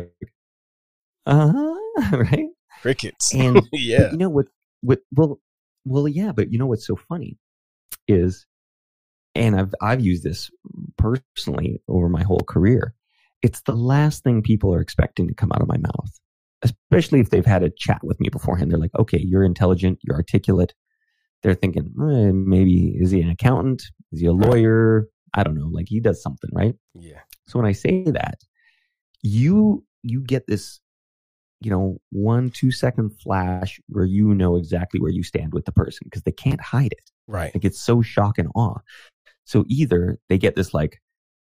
right? Crickets. And yeah. Well, yeah, but what's so funny is, and I've used this personally over my whole career, it's the last thing people are expecting to come out of my mouth. Especially if they've had a chat with me beforehand. They're like, okay, you're intelligent, you're articulate. They're thinking, maybe, is he an accountant? Is he a lawyer? I don't know. Like, he does something, right? Yeah. So when I say that, you get this, 1-2 second flash where exactly where you stand with the person, because they can't hide it. Right. Like, it's so shock and awe. So either they get this like,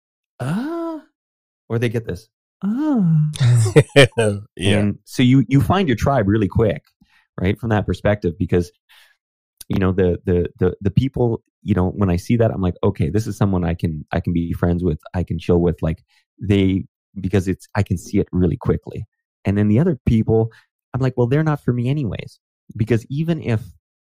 or they get this, yeah. And so you find your tribe really quick, right? From that perspective, because the people, when I see that, I'm like, okay, this is someone I can be friends with, I can chill with, like because I can see it really quickly. And then the other people, I'm like, well, they're not for me anyways, because even if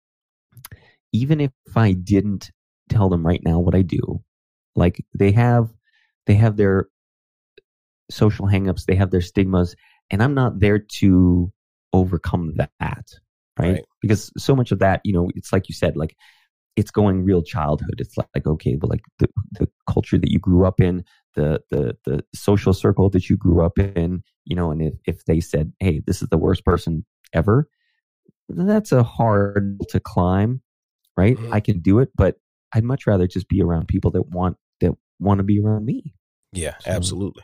I didn't tell them right now what I do, like they have their social hangups, they have their stigmas, and I'm not there to overcome that, right? Because so much of that, it's like you said, like it's going real childhood. It's like okay, but like the culture that you grew up in, the social circle that you grew up in, and if they said, hey, this is the worst person ever, that's a hard to climb, right? I can do it, but I'd much rather just be around people that want to be around me. Yeah, so, absolutely.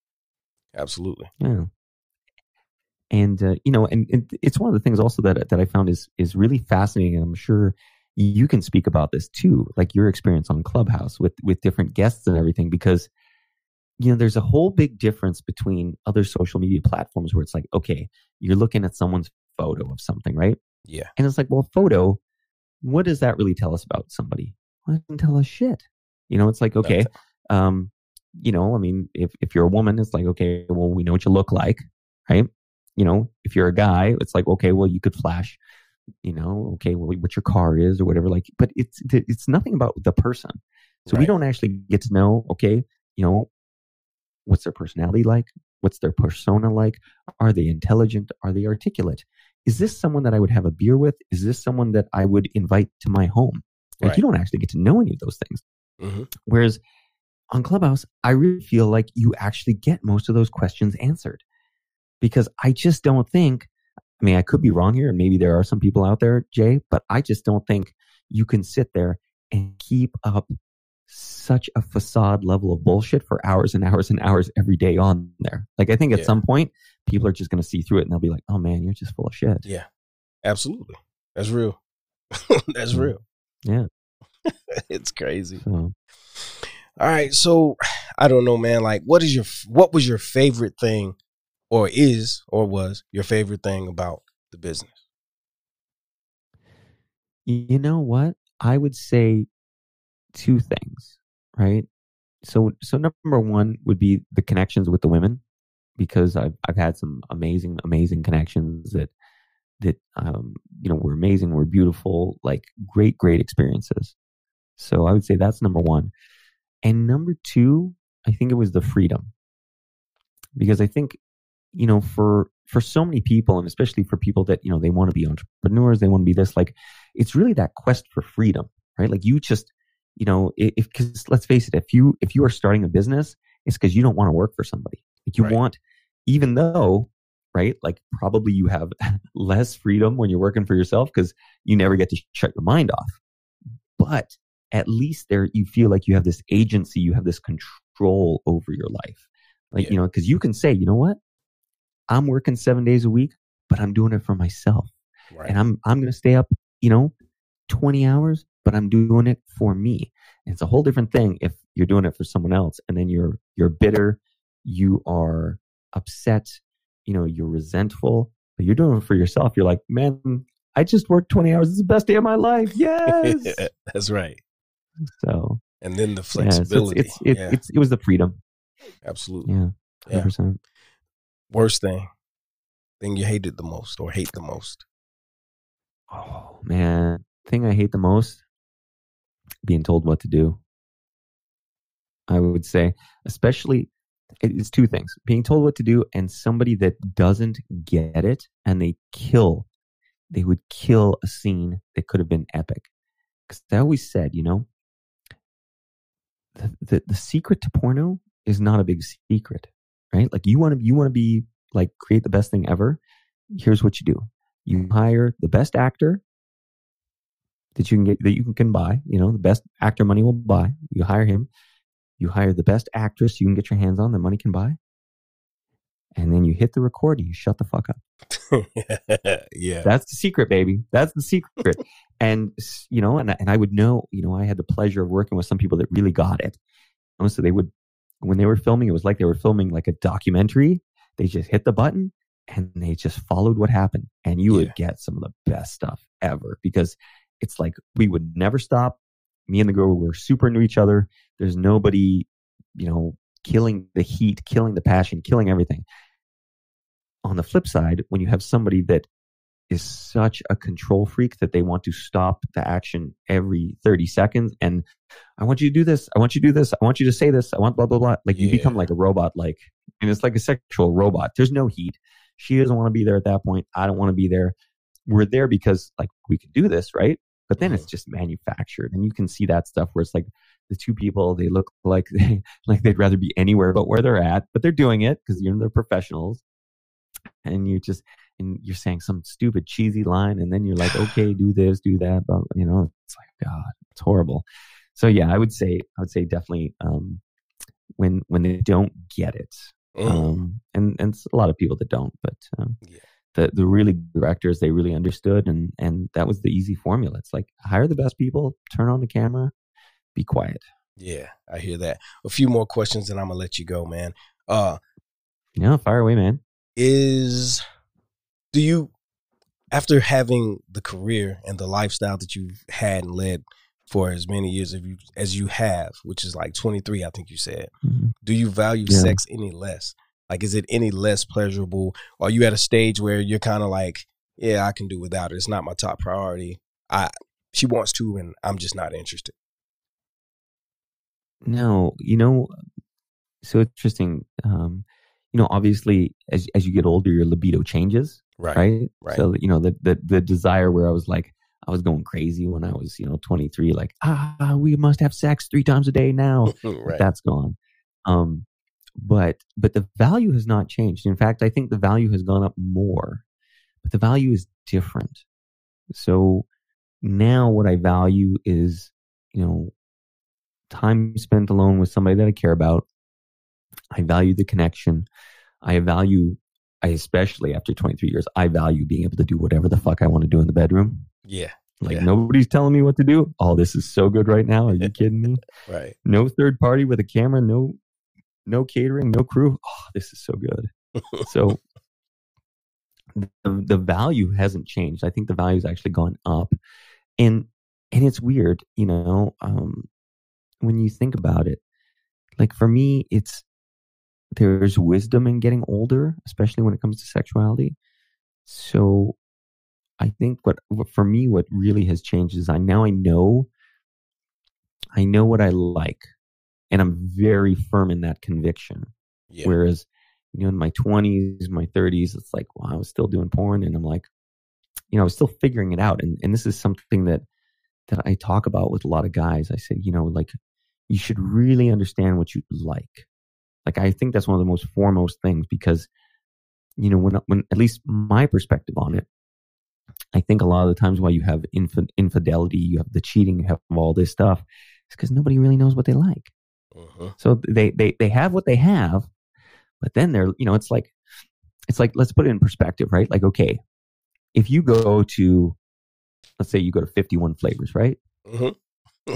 Yeah. And and it's one of the things also that I found is really fascinating, and I'm sure you can speak about this too, like your experience on Clubhouse with different guests and everything, because there's a whole big difference between other social media platforms where it's like, okay, you're looking at someone's photo of something, right? Yeah. And it's like, well, photo, what does that really tell us about somebody? Well, it doesn't tell us shit. It's like, okay, I mean, if you're a woman, it's like, okay, well, we know what you look like, right? If you're a guy, it's like, okay, well, you could flash, okay, well, what your car is or whatever, like, but it's nothing about the person. So we don't actually get to know, okay, what's their personality like? What's their persona like? Are they intelligent? Are they articulate? Is this someone that I would have a beer with? Is this someone that I would invite to my home? Like, you don't actually get to know any of those things. Mm-hmm. Whereas on Clubhouse, I really feel like you actually get most of those questions answered, because I just don't think, I mean, I could be wrong here, and maybe there are some people out there, Jay, but I just don't think you can sit there and keep up such a facade level of bullshit for hours and hours and hours every day on there. Like, I think at some point, people are just going to see through it and they'll be like, oh man, you're just full of shit. Yeah, absolutely. That's real. That's real. Yeah. It's crazy. So, all right. So I don't know, man. Like, what was your favorite thing, or was your favorite thing about the business? you know what? I would say two things, right? So number one would be the connections with the women, because I've had some amazing connections that were amazing, were beautiful, like great experiences. So I would say that's number one. And number two, I think it was the freedom, because I think, for so many people, and especially for people that, they want to be entrepreneurs, they want to be this, like, it's really that quest for freedom, right? Like, you just, because let's face it, if you are starting a business, it's because you don't want to work for somebody. Like, you want, even though, right, like, probably you have less freedom when you're working for yourself because you never get to shut your mind off. But at least there, you feel like you have this agency, you have this control over your life. Like, because you can say, you know what? I'm working 7 days a week, but I'm doing it for myself. Right. And I'm going to stay up, 20 hours, but I'm doing it for me. And it's a whole different thing if you're doing it for someone else and then you're bitter, you are upset, you're resentful, but you're doing it for yourself. You're like, man, I just worked 20 hours. It's the best day of my life. Yes. That's right. So, and then the flexibility. It was the freedom. Absolutely. Yeah. 100%. Worst thing you hated the most or hate the most? Oh man, thing I hate the most, being told what to do. I would say, especially, it's two things: being told what to do, and somebody that doesn't get it, and they would kill a scene that could have been epic. Because I always said, the secret to porno is not a big secret, right? Like, you want to be like, create the best thing ever. Here's what you do: you hire the best actor that you can get, that you can buy. The best actor money will buy. You hire him. You hire the best actress you can get your hands on that money can buy. And then you hit the record and you shut the fuck up. Yeah. That's the secret, baby. That's the secret. And, and I would know, I had the pleasure of working with some people that really got it. So when they were filming, it was like they were filming like a documentary. They just hit the button and they just followed what happened. And you would get some of the best stuff ever, because it's like, we would never stop. Me and the girl were super into each other. There's nobody, killing the heat, killing the passion, killing everything. On the flip side, when you have somebody that is such a control freak that they want to stop the action every 30 seconds, and I want you to do this, I want you to do this, I want you to say this, I want blah, blah, blah. Like, you become like a robot, and it's like a sexual robot. There's no heat. She doesn't want to be there at that point. I don't want to be there. We're there because, like, we can do this, right? But then it's just manufactured, and you can see that stuff where it's like the two people, they look like they'd rather be anywhere but where they're at, but they're doing it because they're professionals. And you're saying some stupid cheesy line, and then you're like, okay, do this, do that, but it's like, God, it's horrible. So yeah, I would say definitely when they don't get it, and it's a lot of people that don't, but the really directors, they really understood, and that was the easy formula. It's like, hire the best people, turn on the camera, be quiet. Yeah, I hear that. A few more questions, and I'm gonna let you go, man. Fire away, man. Do you, after having the career and the lifestyle that you've had and led for as many years as you have, which is like 23, I think you said, do you value sex any less? Like, is it any less pleasurable? Or are you at a stage where you're kind of like, yeah, I can do without it. It's not my top priority. She wants to, and I'm just not interested. No, so interesting. Obviously, as you get older, your libido changes, right? So, the desire, where I was like, I was going crazy when I was, 23, like, we must have sex 3 times a day now. Right. That's gone. But the value has not changed. In fact, I think the value has gone up more, but the value is different. So now what I value is, time spent alone with somebody that I care about. I value the connection. I especially after 23 years, I value being able to do whatever the fuck I want to do in the bedroom. Yeah. Like nobody's telling me what to do. Oh, this is so good right now. Are you kidding me? Right. No third party with a camera, no catering, no crew. Oh, this is so good. So the value hasn't changed. I think the value's actually gone up. And it's weird, you know, when you think about it, like for me, there's wisdom in getting older, especially when it comes to sexuality. So I think what really has changed is I know what I like, and I'm very firm in that conviction. Yeah. Whereas, you know, in my 20s, my 30s, it's like, well, I was still doing porn, and I'm like, you know, I was still figuring it out. And this is something that I talk about with a lot of guys. I say, you know, like, you should really understand what you like. Like, I think that's one of the most foremost things, because, you know, when at least my perspective on it, I think a lot of the times why you have infidelity, you have the cheating, you have all this stuff, it's because nobody really knows what they like. Uh-huh. So they have what they have, but then they're, you know, it's like, let's put it in perspective, right? Like, okay, if you go to, let's say you go to 51 flavors, right? Uh-huh.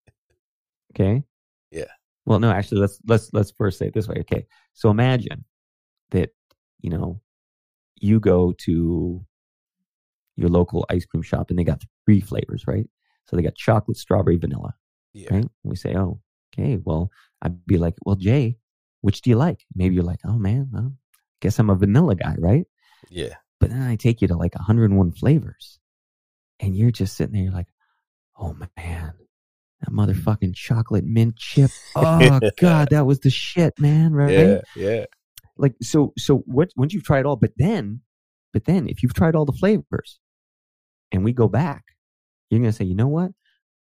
Okay. Yeah. Well, no, actually, let's first say it this way. Okay. So imagine that, you know, you go to your local ice cream shop and they got 3 flavors, right? So they got chocolate, strawberry, vanilla. Yeah. Right? And we say, oh, okay. Well, I'd be like, well, Jay, which do you like? Maybe you're like, oh man, well, guess I'm a vanilla guy, right? Yeah. But then I take you to like 101 flavors, and you're just sitting there, you're like, oh man, that motherfucking chocolate mint chip. Oh God, that was the shit, man. Right? Yeah. Yeah. Like, so once you've tried all, but then if you've tried all the flavors and we go back, you're going to say, you know what?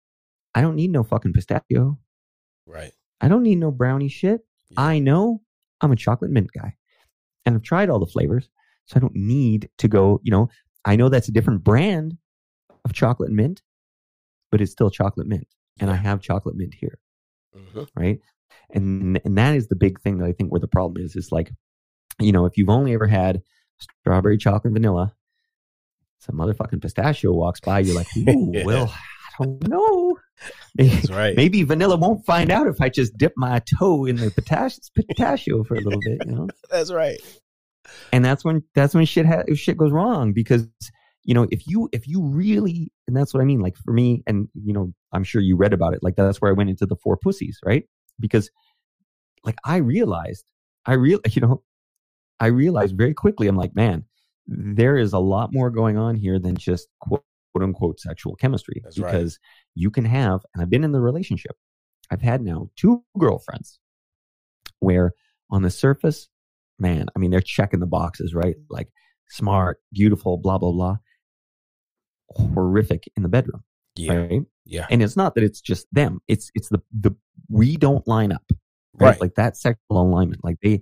I don't need no fucking pistachio. Right. I don't need no brownie shit. Yeah. I know I'm a chocolate mint guy, and I've tried all the flavors. So I don't need to go, you know, I know that's a different brand of chocolate mint, but it's still chocolate mint. And I have chocolate mint here. Mm-hmm. Right. And that is the big thing that I think where the problem is like, you know, if you've only ever had strawberry, chocolate, vanilla, some motherfucking pistachio walks by, you're like, ooh, yeah. Well, I don't know. That's right. Maybe vanilla won't find out if I just dip my toe in the pistachio for a little bit, you know? That's right. And that's when shit goes wrong, because, you know, if you really, and that's what I mean, like for me, and, you know, I'm sure you read about it. Like that's where I went into the 4 pussies, right? Because like I realized very quickly, I'm like, man, there is a lot more going on here than just quote unquote sexual chemistry. That's because you can have, and I've been in the relationship, I've had now 2 girlfriends where on the surface, man, I mean, they're checking the boxes, right? Like smart, beautiful, blah, blah, blah. Horrific in the bedroom. Yeah. Right? Yeah. And it's not that it's just them. It's the we don't line up. Right? Like that sexual alignment. Like they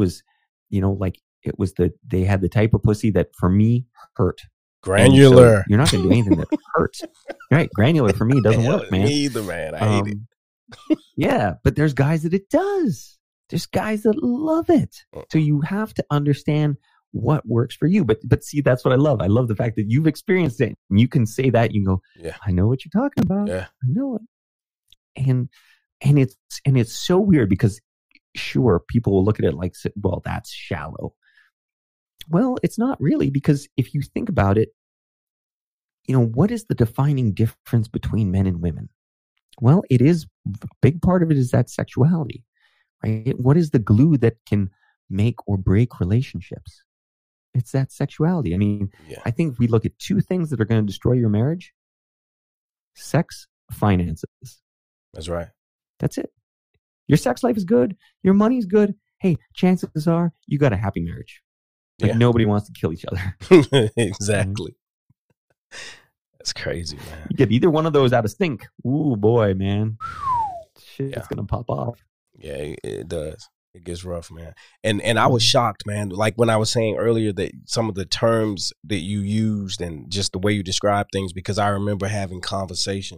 had the type of pussy that for me hurt. Granular. So you're not going to do anything that hurts. Right? Granular for me doesn't work, man. Me either, man. I hate it. Yeah, but there's guys that it does. There's guys that love it. So you have to understand what works for you. But see, that's what I love. I love the fact that you've experienced it and you can say that. You can go, yeah, I know what you're talking about. Yeah. I know it. And it's so weird because sure, people will look at it like, well, that's shallow. Well, it's not really, because if you think about it, you know, what is the defining difference between men and women? Well, it is a big part of it is that sexuality, right? What is the glue that can make or break relationships? It's that sexuality. I mean, I think if we look at 2 things that are going to destroy your marriage, sex, finances. That's right. That's it. Your sex life is good. Your money's good. Hey, chances are you got a happy marriage. Like nobody wants to kill each other. Exactly. That's crazy, man. You get either one of those out of sync. Ooh, boy, man. Shit's going to pop off. Yeah, it does. It gets rough, man. And I was shocked, man. Like when I was saying earlier that some of the terms that you used and just the way you describe things, because I remember having conversations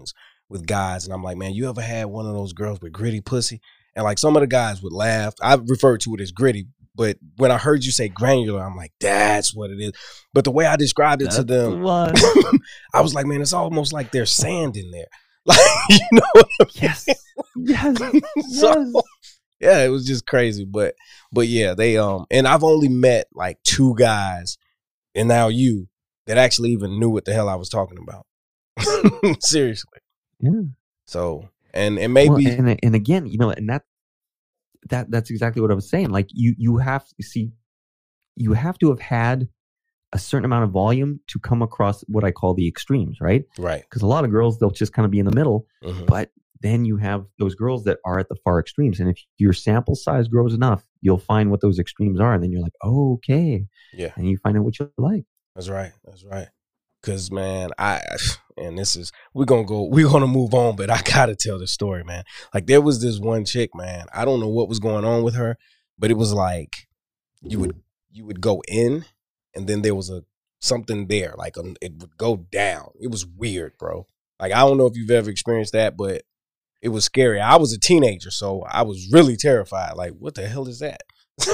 with guys, and I'm like, man, you ever had one of those girls with gritty pussy? And like some of the guys would laugh. I referred to it as gritty, but when I heard you say granular, I'm like, that's what it is. But the way I described it to them, I was like, man, it's almost like there's sand in there. Like, you know what I mean? Yes. So, yeah, it was just crazy. But yeah, they and I've only met like 2 guys, and now you, that actually even knew what the hell I was talking about. Seriously. Yeah. So and maybe and again, you know, and that's exactly what I was saying. Like you have to have had a certain amount of volume to come across what I call the extremes, right? Right. Because a lot of girls, they'll just kind of be in the middle, Mm-hmm. but then you have those girls that are at the far extremes. And if your sample size grows enough, you'll find what those extremes are. And then you're like, oh, okay. Yeah. And you find out what you like. That's right. That's right. Cause man, and this is, we're going to move on, but I got to tell this story, man. Like there was this one chick, man. I don't know what was going on with her, but it was like you would go in and then there was something there, like it would go down. It was weird, bro. Like, I don't know if you've ever experienced that, but it was scary. I was a teenager, so I was really terrified. Like, what the hell is that?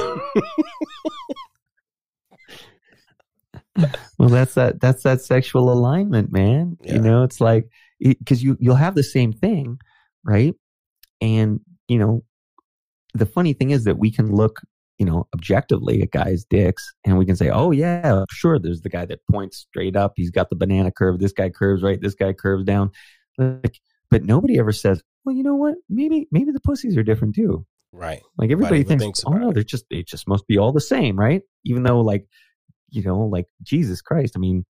Well, that's that sexual alignment, man. Yeah. You know, it's like, because you'll have the same thing, right? And, you know, the funny thing is that we can look, you know, objectively at guys' dicks and we can say, oh yeah, sure, there's the guy that points straight up. He's got the banana curve. This guy curves right. This guy curves down. Like, but nobody ever says, well, you know what? Maybe the pussies are different too. Right. Like everybody thinks, oh no, they just must be all the same, right? Even though, like, you know, like Jesus Christ. I mean,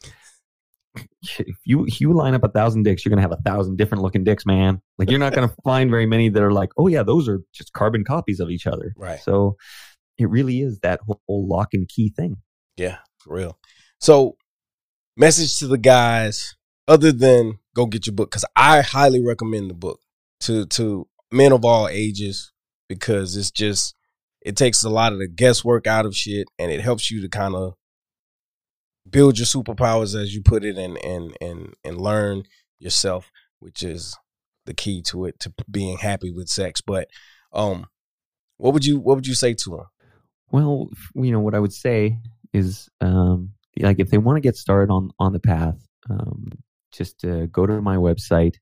if you line up 1,000 dicks, you're gonna have 1,000 different looking dicks, man. Like you're not gonna find very many that are like, oh yeah, those are just carbon copies of each other. Right. So it really is that whole lock and key thing. Yeah, for real. So, message to the guys, other than go get your book, because I highly recommend the book to men of all ages, because it takes a lot of the guesswork out of shit, and it helps you to kind of build your superpowers, as you put it, and learn yourself, which is the key to it, to being happy with sex. But what would you say to them? Well, you know, what I would say is, like, if they want to get started on the path, just go to my website,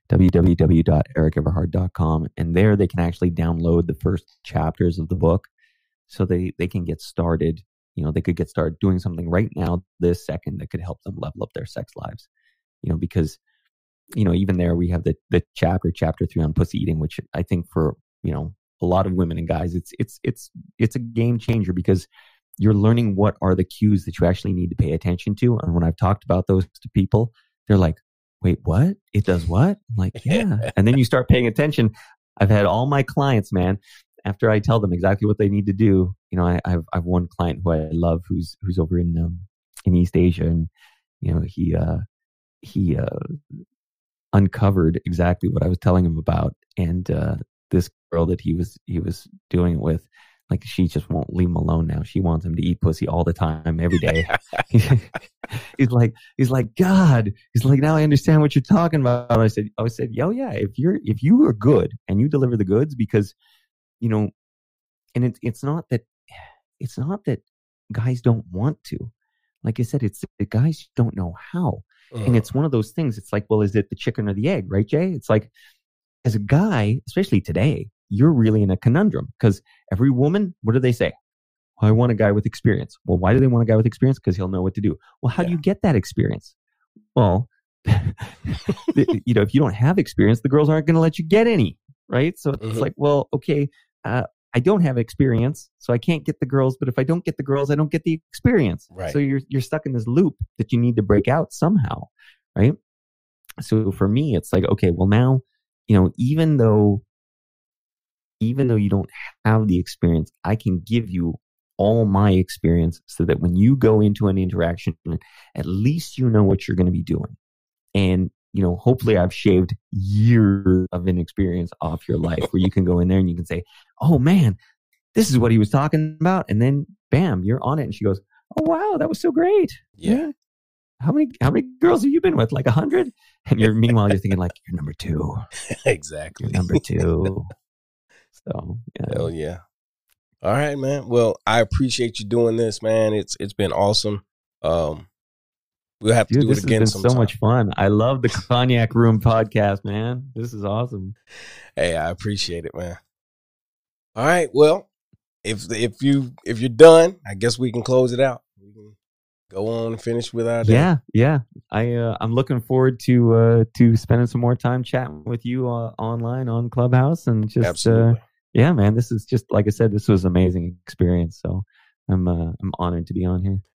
www.ericeverhard.com, and there they can actually download the first chapters of the book, so they can get started. You know, they could get started doing something right now, this second, that could help them level up their sex lives. You know, because, you know, even there we have the chapter 3 on pussy eating, which I think for, you know, a lot of women and guys, it's a game changer, because you're learning what are the cues that you actually need to pay attention to. And when I've talked about those to people, they're like, wait, what? It does what? I'm like, yeah. And then you start paying attention. I've had all my clients, man, after I tell them exactly what they need to do. You know, I've one client who I love, who's over in East Asia, and you know, he uncovered exactly what I was telling him about, and this girl that he was doing it with, like, she just won't leave him alone now. She wants him to eat pussy all the time, every day. He's like, God. He's like, now I understand what you're talking about. I said, yo, yeah. If you are good and you deliver the goods, because, you know, and it's not that guys don't want to. Like I said, it's the guys don't know how. And it's one of those things. It's like, well, is it the chicken or the egg, right, Jay? It's like, as a guy, especially today, you're really in a conundrum, because every woman, what do they say? Well, I want a guy with experience. Well, why do they want a guy with experience? Because he'll know what to do. Well, how do you get that experience? Well, you know, if you don't have experience, the girls aren't going to let you get any, right? So it's like, well, okay, I don't have experience, so I can't get the girls. But if I don't get the girls, I don't get the experience. Right. So you're stuck in this loop that you need to break out somehow, right? So for me, it's like, okay, well now, you know, even though you don't have the experience, I can give you all my experience, so that when you go into an interaction, at least you know what you're going to be doing. And, you know, hopefully I've shaved years of inexperience off your life, where you can go in there and you can say, oh man, this is what he was talking about. And then bam, you're on it. And she goes, oh wow, that was so great. Yeah. how many girls have you been with? Like 100? And meanwhile you're thinking like, you're number 2. Exactly. You're number 2. So yeah. Hell yeah. All right, man. Well, I appreciate you doing this, man. It's been awesome. We'll have to do it again This has been sometime. so much fun. I love the Cognac Room podcast, man. This is awesome. Hey, I appreciate it, man. All right. Well, if you're done, I guess we can close it out. We can go on and finish with our day. Yeah. I'm looking forward to spending some more time chatting with you online on Clubhouse, and just Absolutely. Yeah, man. This is just, like I said, this was an amazing experience. So I'm honored to be on here.